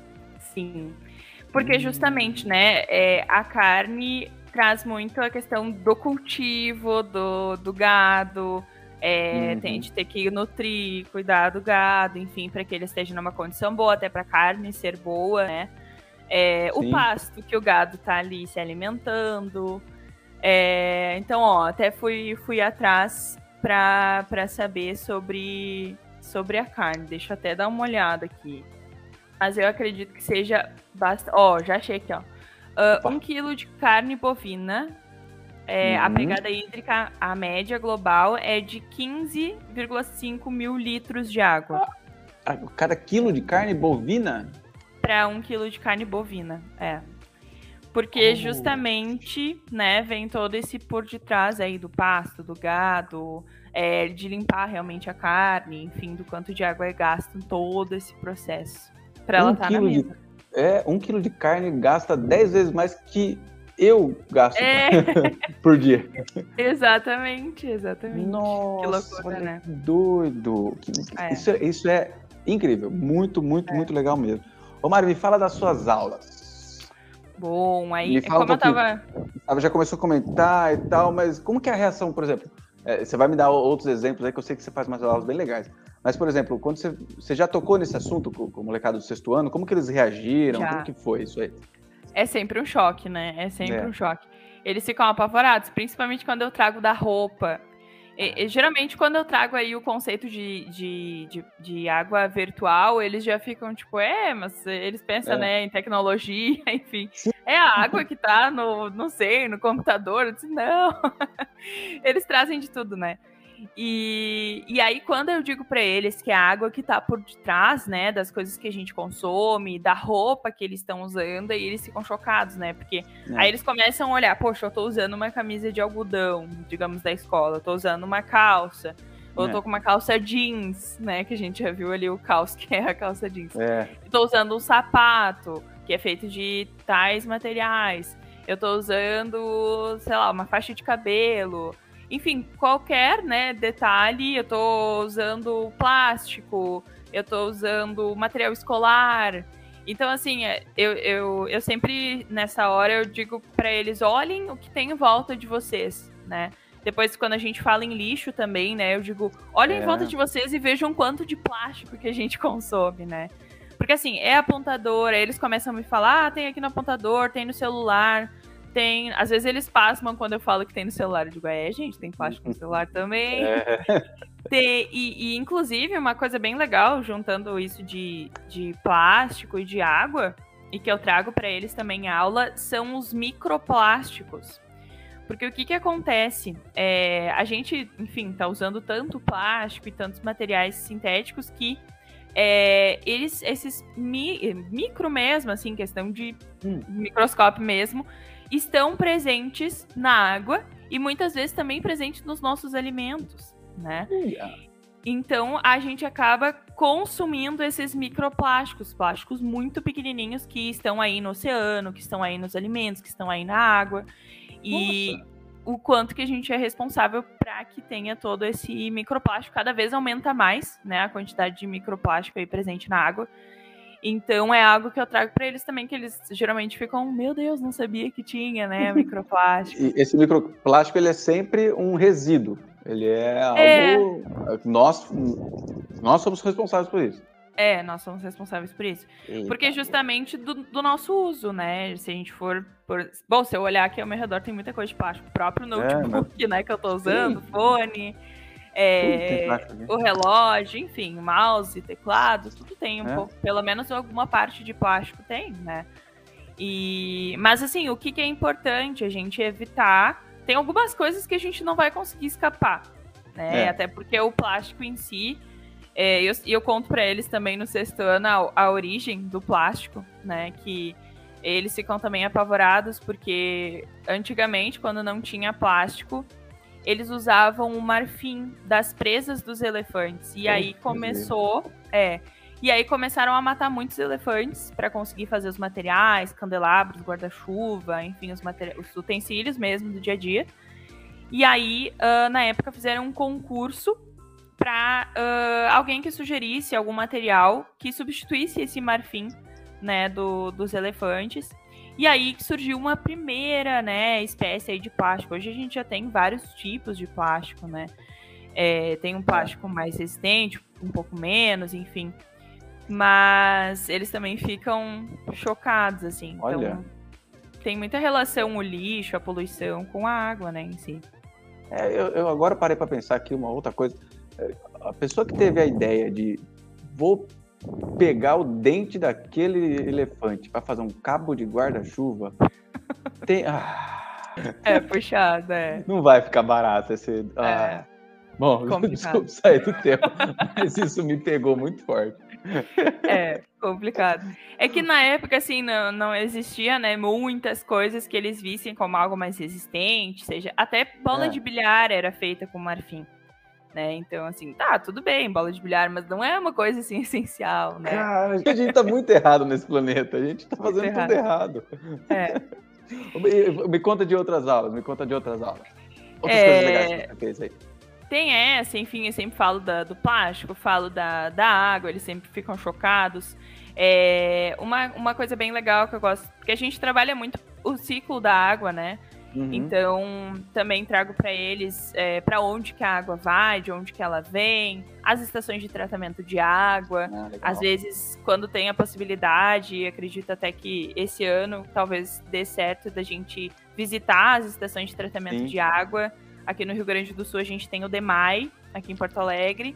Sim, porque justamente, né, é, a carne traz muito a questão do cultivo, do, do gado, é, uhum. tem de ter que nutrir, cuidar do gado, enfim, para que ele esteja numa condição boa, até para a carne ser boa, né? É, o pasto que o gado tá ali se alimentando. É, então, ó, até fui, fui atrás para saber sobre, sobre a carne. Deixa eu até dar uma olhada aqui. Mas eu acredito que seja bastante... Ó, oh, já achei aqui, ó. Uh, um quilo de carne bovina, é, uhum. a pegada hídrica, a média global, é de quinze vírgula cinco mil litros de água. Ah, cada quilo de carne bovina? Para um quilo de carne bovina, é. Porque justamente, né, vem todo esse por detrás aí do pasto, do gado, é, de limpar realmente a carne, enfim, do quanto de água é gasto em todo esse processo. Para ela estar na mesa. De, é, um quilo de carne gasta dez vezes mais que eu gasto é. por dia. Exatamente, exatamente. Nossa, que loucura, né? Doido. É. Isso, é, isso é incrível, muito, muito, é. muito legal mesmo. Ô, Mário, me fala das suas aulas. Bom, aí como um eu tava... Ela já começou a comentar e tal, mas como que é a reação, por exemplo? É, você vai me dar outros exemplos aí, que eu sei que você faz umas aulas bem legais. Mas, por exemplo, quando você, você já tocou nesse assunto com, com o molecado do sexto ano, como que eles reagiram? Já. Como que foi isso aí? É sempre um choque, né? É sempre é. um choque. Eles ficam apavorados, principalmente quando eu trago da roupa. E, e, geralmente, quando eu trago aí o conceito de, de, de, de água virtual, eles já ficam tipo, é, mas eles pensam, é. né, em tecnologia, enfim. Sim. É a água que tá no, não sei, no computador. Eu disse, não. Eles trazem de tudo, né? E, e aí, quando eu digo pra eles que a água que tá por detrás, né, das coisas que a gente consome, da roupa que eles estão usando, aí eles ficam chocados, né? Porque é. aí eles começam a olhar, poxa, eu tô usando uma camisa de algodão, digamos, da escola, eu tô usando uma calça, ou é. eu tô com uma calça jeans, né, que a gente já viu ali o caos que é a calça jeans. É. Eu tô usando um sapato, que é feito de tais materiais, eu tô usando, sei lá, uma faixa de cabelo... Enfim, qualquer, né, detalhe, eu tô usando plástico, eu tô usando material escolar. Então, assim, eu, eu, eu sempre, nessa hora, eu digo pra eles, olhem o que tem em volta de vocês, né? Depois, quando a gente fala em lixo também, né, eu digo, olhem é. em volta de vocês e vejam quanto de plástico que a gente consome, né? Porque, assim, é apontador, aí eles começam a me falar, ah, tem aqui no apontador, tem no celular... Tem, às vezes eles pasmam quando eu falo que tem no celular. Eu digo, é, gente, tem plástico no celular também. É. Tem, e, e, inclusive, uma coisa bem legal, juntando isso de, de plástico e de água, e que eu trago para eles também em aula são os microplásticos. Porque o que que acontece? É, a gente, enfim, tá usando tanto plástico e tantos materiais sintéticos que é, eles, esses mi, micro mesmo, assim, questão de hum. microscópio mesmo, estão presentes na água e muitas vezes também presentes nos nossos alimentos, né? Yeah. Então, a gente acaba consumindo esses microplásticos, plásticos muito pequenininhos que estão aí no oceano, que estão aí nos alimentos, que estão aí na água. E Nossa. o quanto que a gente é responsável para que tenha todo esse microplástico. Cada vez aumenta mais, né, a quantidade de microplástico aí presente na água. Então, é algo que eu trago para eles também, que eles geralmente ficam, meu Deus, não sabia que tinha, né, microplástico. E esse microplástico, ele é sempre um resíduo. Ele é algo... É. Nós, nós somos responsáveis por isso. É, nós somos responsáveis por isso. Eita. Porque justamente do, do nosso uso, né? Se a gente for... Por... Bom, se eu olhar aqui ao meu redor, tem muita coisa de plástico. O próprio notebook, é, né, que eu tô usando, Sim. fone, é, o relógio, enfim, mouse, teclado, tudo tem um é. pouco, pelo menos alguma parte de plástico tem, né? E... Mas assim, o que, que é importante a gente evitar... Tem algumas coisas que a gente não vai conseguir escapar, né? É. Até porque o plástico em si... E é, eu, eu conto para eles também no sexto ano a, a origem do plástico, né? Que eles ficam também apavorados porque antigamente, quando não tinha plástico, eles usavam o marfim das presas dos elefantes. E aí começou... É, e aí começaram a matar muitos elefantes para conseguir fazer os materiais, candelabros, guarda-chuva, enfim, os, os utensílios mesmo do dia a dia. E aí, uh, na época, fizeram um concurso para uh, alguém que sugerisse algum material que substituísse esse marfim, né, do, dos elefantes. E aí surgiu uma primeira, né, espécie aí de plástico. Hoje a gente já tem vários tipos de plástico, né? É, tem um plástico mais resistente, um pouco menos, enfim. Mas eles também ficam chocados, assim. Olha. Então, tem muita relação o lixo, a poluição com a água, né, em si. É, eu, eu agora parei para pensar aqui uma outra coisa. A pessoa que teve a ideia de vou pegar o dente daquele elefante para fazer um cabo de guarda-chuva, tem... Ah. É puxado, é. Não vai ficar barato esse... Ah. É. Bom, desculpa sair do tema, mas isso me pegou muito forte. É, complicado. É que na época, assim, não, não existia, né, muitas coisas que eles vissem como algo mais resistente, seja, até bola é. de bilhar era feita com marfim, né, então, assim, tá, tudo bem, bola de bilhar, mas não é uma coisa, assim, essencial, né. Cara, a gente tá muito errado nesse planeta, a gente tá muito fazendo errado. tudo errado. É. Me, me conta de outras aulas, me conta de outras aulas. Outras é... coisas legais que você fez aí. Tem essa, enfim, eu sempre falo da, do plástico, falo da, da água, eles sempre ficam chocados. É, uma, uma coisa bem legal que eu gosto, porque a gente trabalha muito o ciclo da água, né? Uhum. Então, também trago para eles é, para onde que a água vai, de onde que ela vem, as estações de tratamento de água. Ah, às vezes, quando tem a possibilidade, acredito até que esse ano talvez dê certo da gente visitar as estações de tratamento Sim. de água. Aqui no Rio Grande do Sul a gente tem o DEMAI, aqui em Porto Alegre,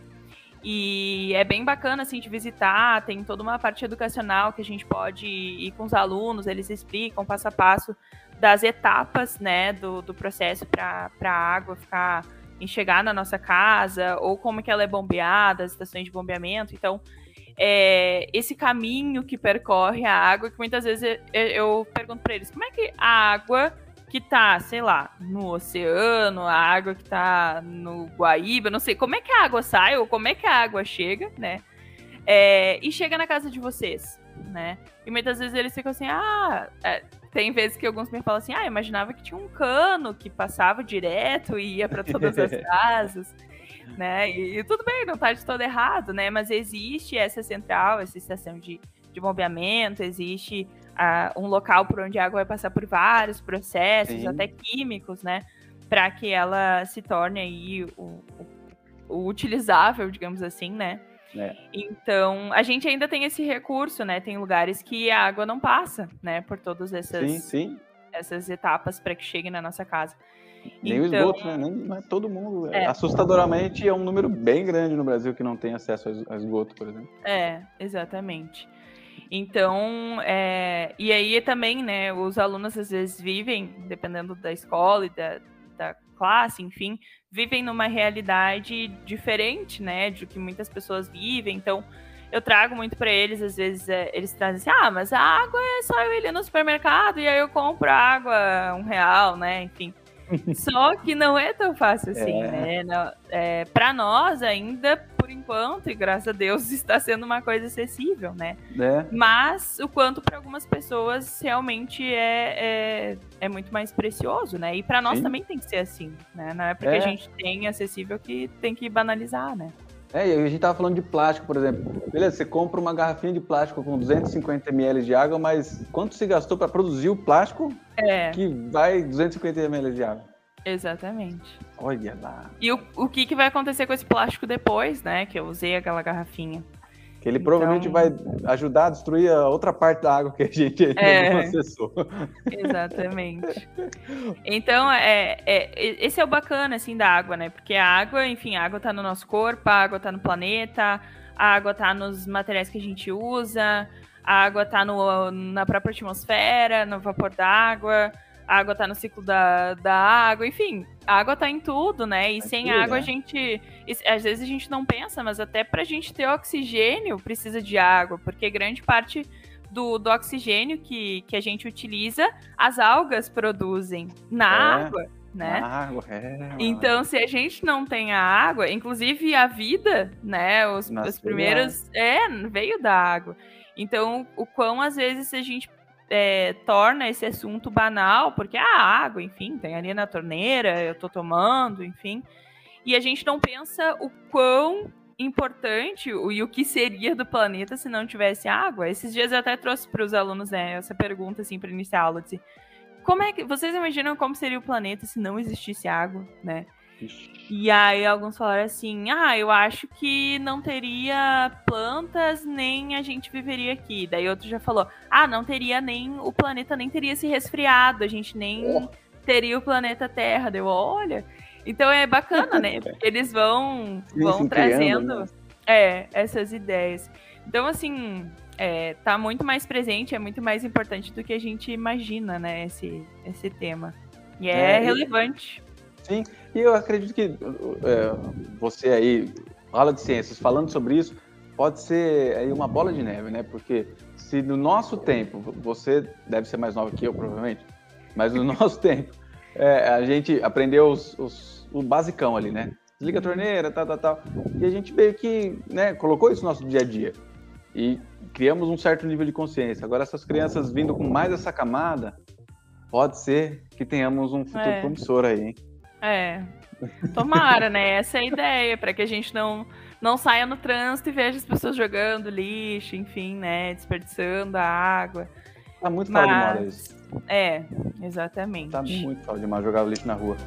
e é bem bacana, assim, de visitar, tem toda uma parte educacional que a gente pode ir com os alunos, eles explicam passo a passo das etapas, né, do, do processo para a água ficar, em chegar na nossa casa, ou como que ela é bombeada, as estações de bombeamento. Então, é, esse caminho que percorre a água, que muitas vezes eu, eu pergunto para eles, como é que a água que tá, sei lá, no oceano, a água que tá no Guaíba, não sei, como é que a água sai ou como é que a água chega, né? É, e chega na casa de vocês, né? E muitas vezes eles ficam assim, ah, é, tem vezes que alguns me falam assim, ah, eu imaginava que tinha um cano que passava direto e ia para todas as casas, né? E, e tudo bem, não tá de todo errado, né? Mas existe essa central, essa estação de, de bombeamento, existe Uh, um local por onde a água vai passar por vários processos, Sim. até químicos, né, para que ela se torne aí o, o, o utilizável, digamos assim, né. É. Então, a gente ainda tem esse recurso, né, tem lugares que a água não passa, né, por todas essas, sim, sim. essas etapas para que chegue na nossa casa. Nem então, o esgoto, né, nem, não é todo mundo. É. Assustadoramente, é um número bem grande no Brasil que não tem acesso a esgoto, por exemplo. É, exatamente. Então, é, e aí também, né, os alunos às vezes vivem, dependendo da escola e da, da classe, enfim, vivem numa realidade diferente, né, de que muitas pessoas vivem. Então, eu trago muito para eles, às vezes é, eles trazem assim, ah, mas a água é só eu ir ali no supermercado e aí eu compro água um real, né, enfim. Só que não é tão fácil assim, é. né? É, para nós ainda, por enquanto, e graças a Deus, está sendo uma coisa acessível, né? É. Mas o quanto para algumas pessoas realmente é, é, é muito mais precioso, né? E para nós Sim. também tem que ser assim, né? Não é porque é. a gente tem acessível que tem que banalizar, né? É, e a gente tava falando de plástico, por exemplo. Beleza, você compra uma garrafinha de plástico com duzentos e cinquenta mililitros de água, mas quanto se gastou para produzir o plástico é. que vai duzentos e cinquenta mililitros de água? Exatamente. Olha lá. E o, o que, que vai acontecer com esse plástico depois, né? Que eu usei aquela garrafinha. Que ele então... provavelmente vai ajudar a destruir a outra parte da água que a gente é, não acessou. Exatamente. Então, é, é, esse é o bacana, assim, da água, né? Porque a água, enfim, a água tá no nosso corpo, a água tá no planeta, a água tá nos materiais que a gente usa, a água tá no, na própria atmosfera, no vapor d'água, a água tá no ciclo da, da água, enfim, a água tá em tudo, né? E Aqui, sem água né? a gente, às vezes a gente não pensa, mas até pra gente ter oxigênio precisa de água, porque grande parte do, do oxigênio que, que a gente utiliza, as algas produzem na é, água, né? Na água, é. Então, se a gente não tem a água, inclusive a vida, né? Os, os primeiros, é, veio da água. Então, o quão às vezes a gente É, torna esse assunto banal, porque a água, enfim, tem ali na torneira, eu tô tomando, enfim, e a gente não pensa o quão importante o, e o que seria do planeta se não tivesse água. Esses dias eu até trouxe para os alunos, né, essa pergunta, assim, para iniciar a aula, assim, como é que, vocês imaginam como seria o planeta se não existisse água, né? E aí alguns falaram assim, ah, eu acho que não teria plantas, nem a gente viveria aqui. Daí outro já falou, ah, não teria nem, o planeta nem teria se resfriado, a gente nem oh. teria o planeta Terra. Deu, olha, então é bacana, né? Porque eles vão, vão trazendo criando, né? é, essas ideias. Então, assim, é, tá muito mais presente, é muito mais importante do que a gente imagina, né, esse, esse tema. E é, é relevante. Sim, e eu acredito que é, você aí fala de ciências, falando sobre isso, pode ser aí uma bola de neve, né? Porque se no nosso tempo, você deve ser mais nova que eu, provavelmente, mas no nosso tempo, é, a gente aprendeu os, os, o basicão ali, né? Desliga a torneira, tal, tal, tal. E a gente meio que, né, colocou isso no nosso dia a dia. E criamos um certo nível de consciência. Agora, essas crianças vindo com mais essa camada, pode ser que tenhamos um futuro é. promissor aí, hein? É, tomara, né? Essa é a ideia, para que a gente não, não saia no trânsito e veja as pessoas jogando lixo, enfim, né? Desperdiçando a água. Tá muito fora de moda isso. É, exatamente. Tá muito fora de moda jogar o lixo na rua.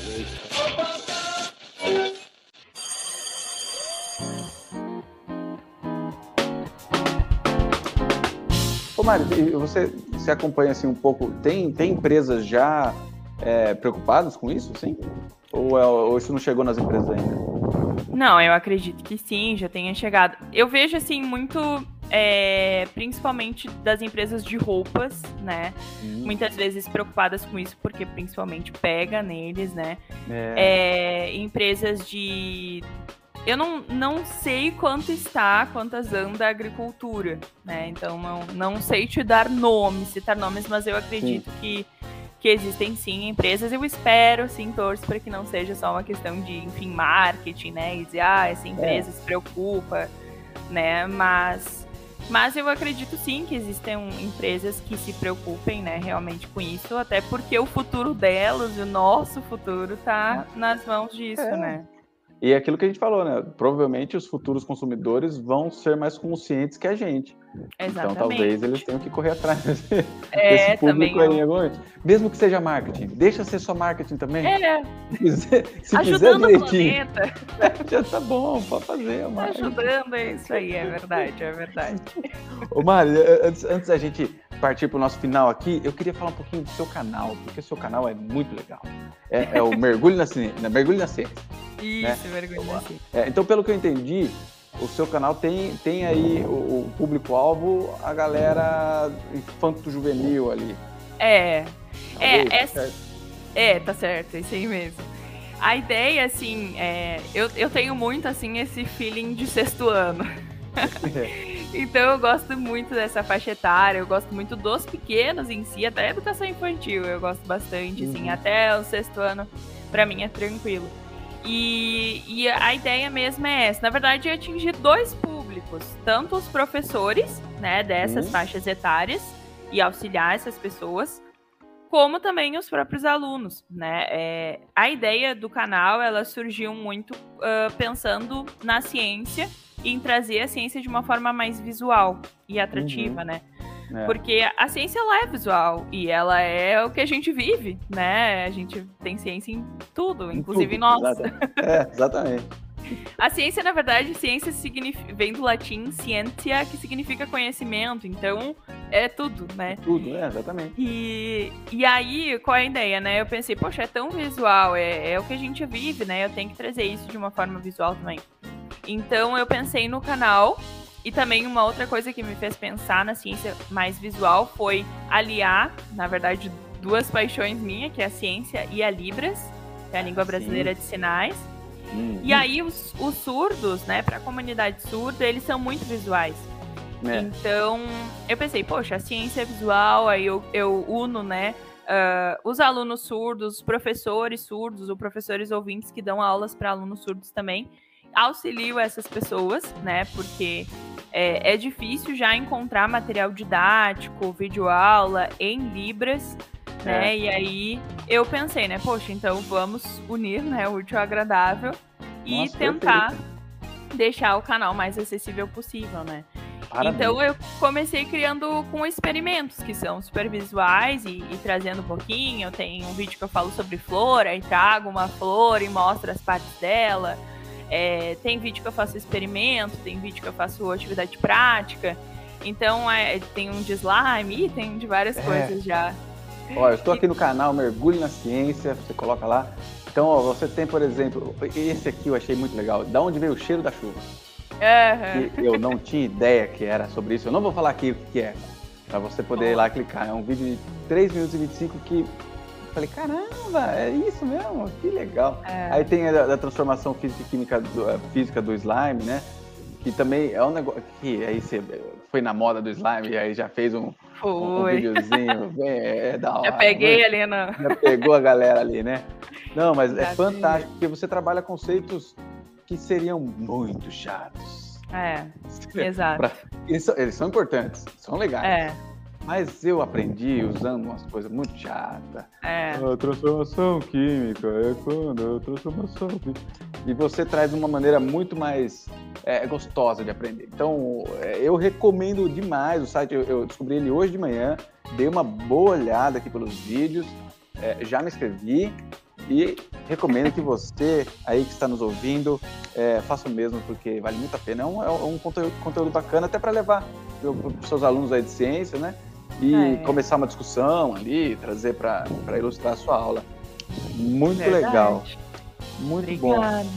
Ô Mário, você, você acompanha assim um pouco, tem, tem empresas já É, preocupados com isso, sim? Ou, é, ou isso não chegou nas empresas ainda? Não, eu acredito que sim, já tenha chegado. Eu vejo, assim, muito, é, principalmente das empresas de roupas, né? Hum. Muitas vezes preocupadas com isso, porque principalmente pega neles, né? É. É, empresas de... Eu não, não sei quanto está, quantas anda a agricultura, né? Então, não, não sei te dar nomes, citar nomes, mas eu acredito sim. que que existem sim empresas, eu espero, sim, torço para que não seja só uma questão de, enfim, marketing, né, e dizer, ah, essa empresa é. se preocupa, né, mas, mas eu acredito sim que existem empresas que se preocupem, né, realmente com isso, até porque o futuro delas, o nosso futuro tá nas mãos disso, é. né. E é aquilo que a gente falou, né? Provavelmente os futuros consumidores vão ser mais conscientes que a gente. Exatamente. Então talvez eles tenham que correr atrás desse, é, desse público também aí. Mesmo que seja marketing, deixa ser só marketing também. É. Se quiser, se ajudando quiser o planeta. Já tá bom, pode fazer. Tá ajudando, é isso aí, é verdade, é verdade. Ô Mário, antes, antes da gente partir pro nosso final aqui, eu queria falar um pouquinho do seu canal, porque o seu canal é muito legal. É, é o Mergulho na Ciência. Mergulho na Ciência. Isso, né? Mergulho na Ciência. É, então, pelo que eu entendi, o seu canal tem, tem aí o, o público-alvo, a galera infanto-juvenil ali. É, Talvez, é, é, certo? é, tá certo, é isso aí mesmo. A ideia, assim, é, eu, eu tenho muito, assim, esse feeling de sexto ano. Então eu gosto muito dessa faixa etária, eu gosto muito dos pequenos em si, até a educação infantil eu gosto bastante, Uhum. assim, até o sexto ano, pra mim é tranquilo. E, e a ideia mesmo é essa, na verdade é atingir dois públicos, tanto os professores, né, dessas Uhum. faixas etárias, e auxiliar essas pessoas, como também os próprios alunos, né? É, a ideia do canal, ela surgiu muito uh, pensando na ciência e em trazer a ciência de uma forma mais visual e atrativa, Uhum. né? É. Porque a ciência, ela é visual e ela é o que a gente vive, né? A gente tem ciência em tudo, inclusive em nós. Exatamente. É, exatamente. A ciência, na verdade, ciência significa, vem do latim scientia, que significa conhecimento, então é tudo, né? Tudo, é, exatamente. E, e aí, qual é a ideia, né? Eu pensei, poxa, é tão visual, é, é o que a gente vive, né? Eu tenho que trazer isso de uma forma visual também. Então, eu pensei no canal, e também uma outra coisa que me fez pensar na ciência mais visual foi aliar, na verdade, duas paixões minhas, que é a ciência e a Libras, que é a língua brasileira de sinais. Uhum. E aí, os, os surdos, né, para a comunidade surda, eles são muito visuais. É. Então, eu pensei, poxa, a ciência é visual, aí eu, eu uno, né, uh, os alunos surdos, os professores surdos, ou professores ouvintes que dão aulas para alunos surdos também, auxilio essas pessoas, né, porque é, é difícil já encontrar material didático, videoaula em Libras, né, É. e aí eu pensei, né, poxa, então vamos unir, né, o útil ao agradável e Nossa, tentar perfeito. deixar o canal mais acessível possível, né. Parabéns. Então eu comecei criando com experimentos que são super visuais e, e trazendo um pouquinho. Tem um vídeo que eu falo sobre flor, aí trago uma flor e mostro as partes dela. É, tem vídeo que eu faço experimento, tem vídeo que eu faço atividade prática. Então é, tem um de slime, tem um de várias É. coisas já. Ó, eu estou aqui no canal Mergulho na Ciência, você coloca lá. Então, ó, você tem, por exemplo, esse aqui eu achei muito legal. Da onde veio o cheiro da chuva? Uhum. Que eu não tinha ideia que era sobre isso. Eu não vou falar aqui o que é, para você poder ir lá clicar. É um vídeo de três minutos e vinte e cinco que eu falei, caramba, é isso mesmo, que legal. É. Aí tem a da transformação física e química do, a física do slime, né? Que também é um negócio que aí você foi na moda do slime e aí já fez um, um, um Foi. videozinho bem é, da hora. Já peguei né? ali na. Já pegou a galera ali, né? Não, mas Já é vi. fantástico porque você trabalha conceitos que seriam muito chatos. É, exato. Pra- Eles são, eles são importantes, são legais. É, Mas eu aprendi usando umas coisas muito chatas. é. A transformação química é quando a transformação química. E você traz uma maneira muito mais é, gostosa de aprender. Então, é, eu recomendo demais o site. Eu, eu descobri ele hoje de manhã, dei uma boa olhada aqui pelos vídeos, é, já me inscrevi e recomendo que você aí que está nos ouvindo é, faça o mesmo, porque vale muito a pena. É um, é um conteúdo, conteúdo bacana até para levar para os seus alunos aí de ciência, né? E É. começar uma discussão ali, trazer para ilustrar a sua aula. Muito Verdade. legal, muito bom. Obrigada.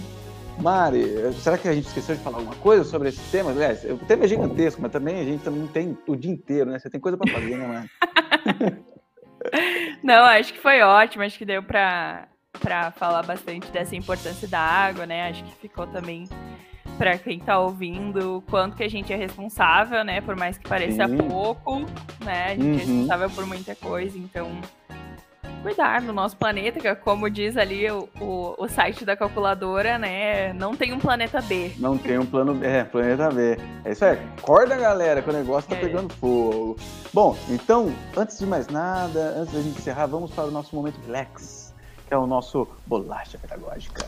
Mari, será que a gente esqueceu de falar alguma coisa sobre esse tema? Aliás, o tema é gigantesco, mas também a gente também tem o dia inteiro, né? Você tem coisa para fazer, né, Mari? Não, acho que foi ótimo, acho que deu pra, pra falar bastante dessa importância da água, né? Acho que ficou também pra quem tá ouvindo o quanto que a gente é responsável, né? Por mais que pareça Sim. pouco, né? A gente Uhum. é responsável por muita coisa, então cuidar do nosso planeta, que como diz ali o, o, o site da calculadora, né? Não tem um planeta B. Não tem um plano, é, planeta B. É isso aí, acorda, galera, que o negócio tá É. pegando fogo. Bom, então, antes de mais nada, antes da gente encerrar, vamos para o nosso momento relax, que é o nosso bolacha pedagógica.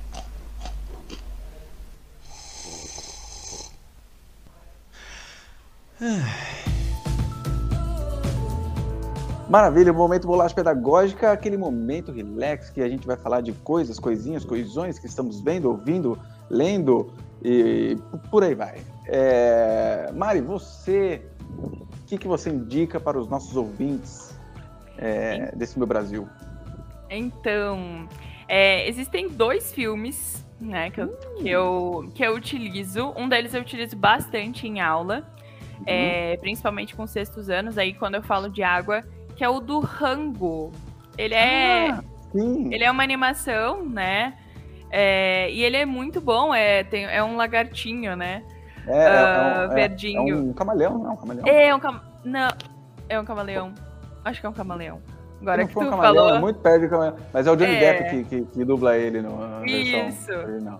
Maravilha, o momento bolacha pedagógica, aquele momento relax que a gente vai falar de coisas, coisinhas, coisões que estamos vendo, ouvindo, lendo e por aí vai. É... Mari, você, o que, que você indica para os nossos ouvintes é, desse meu Brasil? Então, é, existem dois filmes né, que eu, que eu, que eu utilizo. Um deles eu utilizo bastante em aula, uhum. é, principalmente com sextos anos, aí quando eu falo de água, que é o do Rango. Ele é, ah, sim. ele é uma animação, né, é, e ele é muito bom, é, tem, é um lagartinho, né, é, uh, é, um, verdinho. É, é um camaleão, não é um camaleão? É um, cam... não, é um camaleão. Acho que é um camaleão. Agora não que for tu um camaleão, falou... é muito perto de camaleão. Mas é o Johnny é... Depp que, que, que dubla ele na versão Isso. original.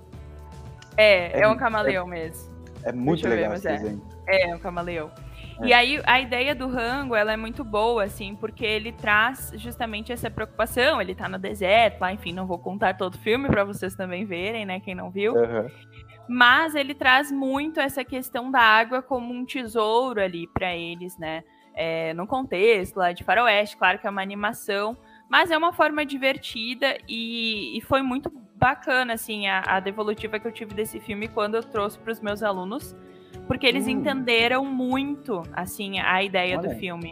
É, é, é um camaleão é, mesmo. É muito Deixa legal ver, esse é. desenho. É, é um camaleão. É. E aí, a ideia do Rango, ela é muito boa, assim, porque ele traz justamente essa preocupação. Ele tá no deserto, lá, enfim, não vou contar todo o filme pra vocês também verem, né, quem não viu. Uhum. Mas ele traz muito essa questão da água como um tesouro ali pra eles, né? É, no contexto lá de faroeste, claro que é uma animação, mas é uma forma divertida e, e foi muito bacana, assim, a, a devolutiva que eu tive desse filme quando eu trouxe para os meus alunos, porque eles hum. entenderam muito, assim, a ideia Olha. do filme.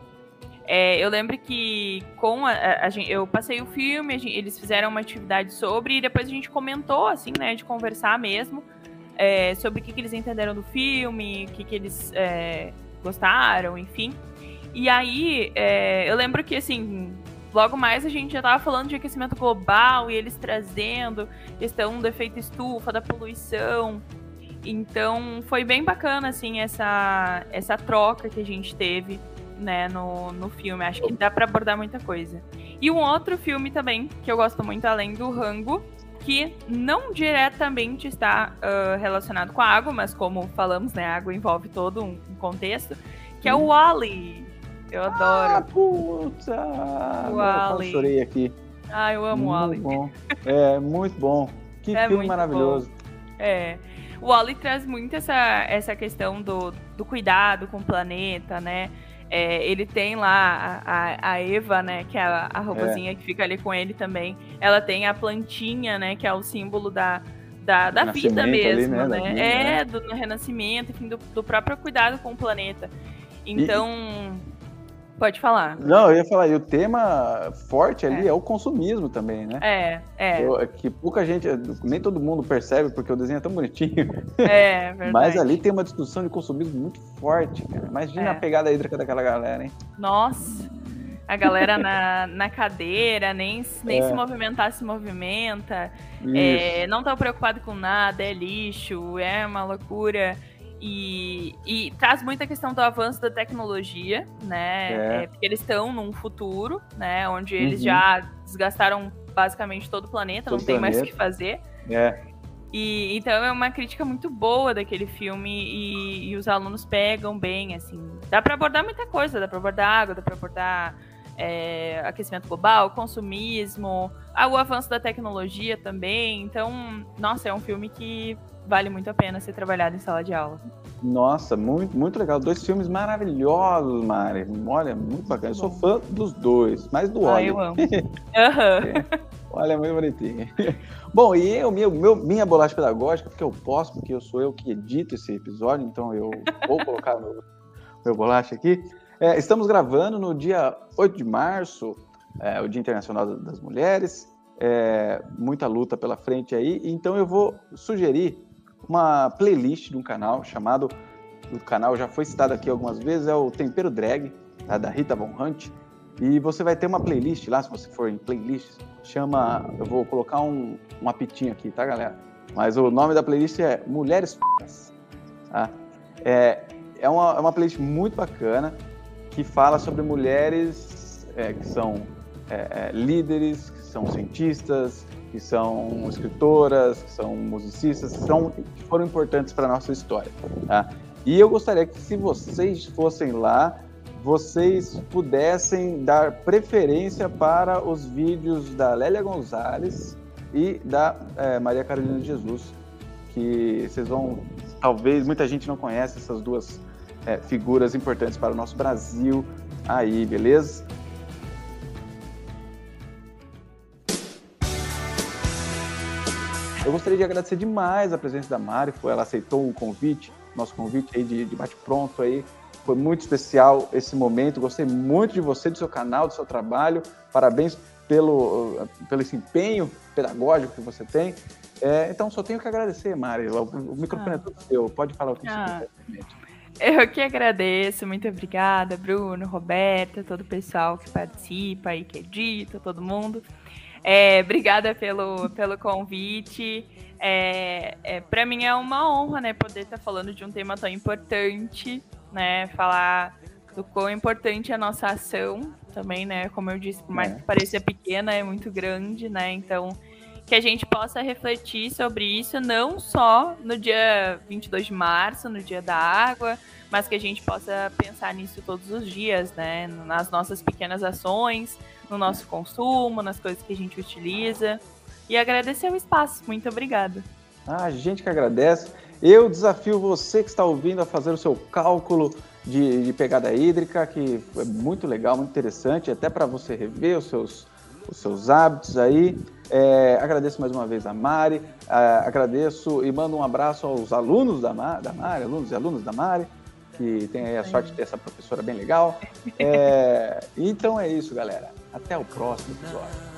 É, eu lembro que com a, a, a gente, eu passei o filme, a gente, eles fizeram uma atividade sobre e depois a gente comentou, assim, né, de conversar mesmo, é, sobre o que, que eles entenderam do filme, o que, que eles é, gostaram, enfim. E aí, é, eu lembro que, assim, logo mais a gente já tava falando de aquecimento global e eles trazendo questão do efeito estufa, da poluição. Então, foi bem bacana, assim, essa, essa troca que a gente teve, né, no, no filme. Acho que dá pra abordar muita coisa. E um outro filme também, que eu gosto muito, além do Rango, que não diretamente está uh, relacionado com a água, mas como falamos, né, a água envolve todo um contexto, que é o Wall-E. Eu adoro. Ah, puta! O Wall-E. Eu chorei aqui. Ah, eu amo o Wall-E. Bom. É, muito bom. Que é filme maravilhoso. Bom. É. O Wall-E traz muito essa, essa questão do, do cuidado com o planeta, né? É, ele tem lá a, a, a Eva, né? Que é a, a robozinha é. que fica ali com ele também. Ela tem a plantinha, né? Que é o símbolo da, da, da vida mesmo, ali, né? né? Vida, é, né? do renascimento, enfim, do, do próprio cuidado com o planeta. Então... E... Pode falar. Não, eu ia falar, e o tema forte ali é, é o consumismo também, né? É, é. Eu, que pouca gente, nem todo mundo percebe, porque o desenho é tão bonitinho. É, verdade. Mas ali tem uma discussão de consumismo muito forte, cara. Imagina é. a pegada hídrica daquela galera, hein? Nossa, a galera na, na cadeira, nem, nem é. se movimentar, se movimenta. É, não tá preocupado com nada, é lixo, é uma loucura. E, e traz muita questão do avanço da tecnologia, né? É. É, porque eles estão num futuro, né? Onde eles uhum. já desgastaram basicamente todo o planeta, todo não tem planeta. mais o que fazer. É. E, então é uma crítica muito boa daquele filme e, e os alunos pegam bem, assim. Dá para abordar muita coisa, dá para abordar água, dá para abordar é, aquecimento global, consumismo, ah, o avanço da tecnologia também. Então, nossa, é um filme que vale muito a pena ser trabalhado em sala de aula. Nossa, muito, muito legal. Dois filmes maravilhosos, Mari. Olha, muito bacana. Eu sou fã dos dois, mais do Wall-E. Ah, eu amo. Uhum. Olha, muito bonitinho. Bom, e eu, meu, meu, minha bolacha pedagógica, porque eu posso, porque eu sou eu que edito esse episódio, então eu vou colocar meu, meu bolacha aqui. É, estamos gravando no dia oito de março, é, o Dia Internacional das Mulheres. É, muita luta pela frente aí, então eu vou sugerir uma playlist de um canal chamado, o canal já foi citado aqui algumas vezes, é o Tempero Drag, tá, da Rita Von Hunt, e você vai ter uma playlist lá, se você for em playlist, chama, eu vou colocar um, um apitinho aqui, tá, galera? Mas o nome da playlist é Mulheres F***as, tá? É, é, uma, é uma playlist muito bacana, que fala sobre mulheres é, que são é, é, líderes, que são cientistas, que são escritoras, que são musicistas, que, são, que foram importantes para a nossa história, tá? E eu gostaria que, se vocês fossem lá, vocês pudessem dar preferência para os vídeos da Lélia Gonzalez e da é, Maria Carolina de Jesus, que vocês vão, talvez, muita gente não conhece essas duas é, figuras importantes para o nosso Brasil aí, beleza? Eu gostaria de agradecer demais a presença da Mari, ela aceitou o convite, nosso convite aí de, de bate-pronto aí. Foi muito especial esse momento, gostei muito de você, do seu canal, do seu trabalho. Parabéns pelo, pelo esse empenho pedagógico que você tem. É, então, só tenho que agradecer, Mari. O, o microfone ah. é todo seu. Pode falar o que ah. você quiser. Eu que agradeço. Muito obrigada, Bruno, Roberta, todo o pessoal que participa e que edita, todo mundo. É, obrigada pelo, pelo convite. É, é, para mim é uma honra, né, poder estar falando de um tema tão importante, né, falar do quão importante é a nossa ação também, né, como eu disse, por mais que pareça pequena, é muito grande, né, então que a gente possa refletir sobre isso, não só no dia vinte e dois de março, no dia da água, mas que a gente possa pensar nisso todos os dias, né, nas nossas pequenas ações, no nosso consumo, nas coisas que a gente utiliza. E agradecer o espaço. Muito obrigada. Ah, a gente que agradece. Eu desafio você que está ouvindo a fazer o seu cálculo de, de pegada hídrica, que é muito legal, muito interessante, até para você rever os seus, os seus hábitos aí. É, agradeço mais uma vez a Mari, é, agradeço e mando um abraço aos alunos da, Ma, da Mari, alunos e alunas da Mari, que tem aí a sorte de ter essa professora bem legal. É, então é isso, galera. Até o próximo episódio.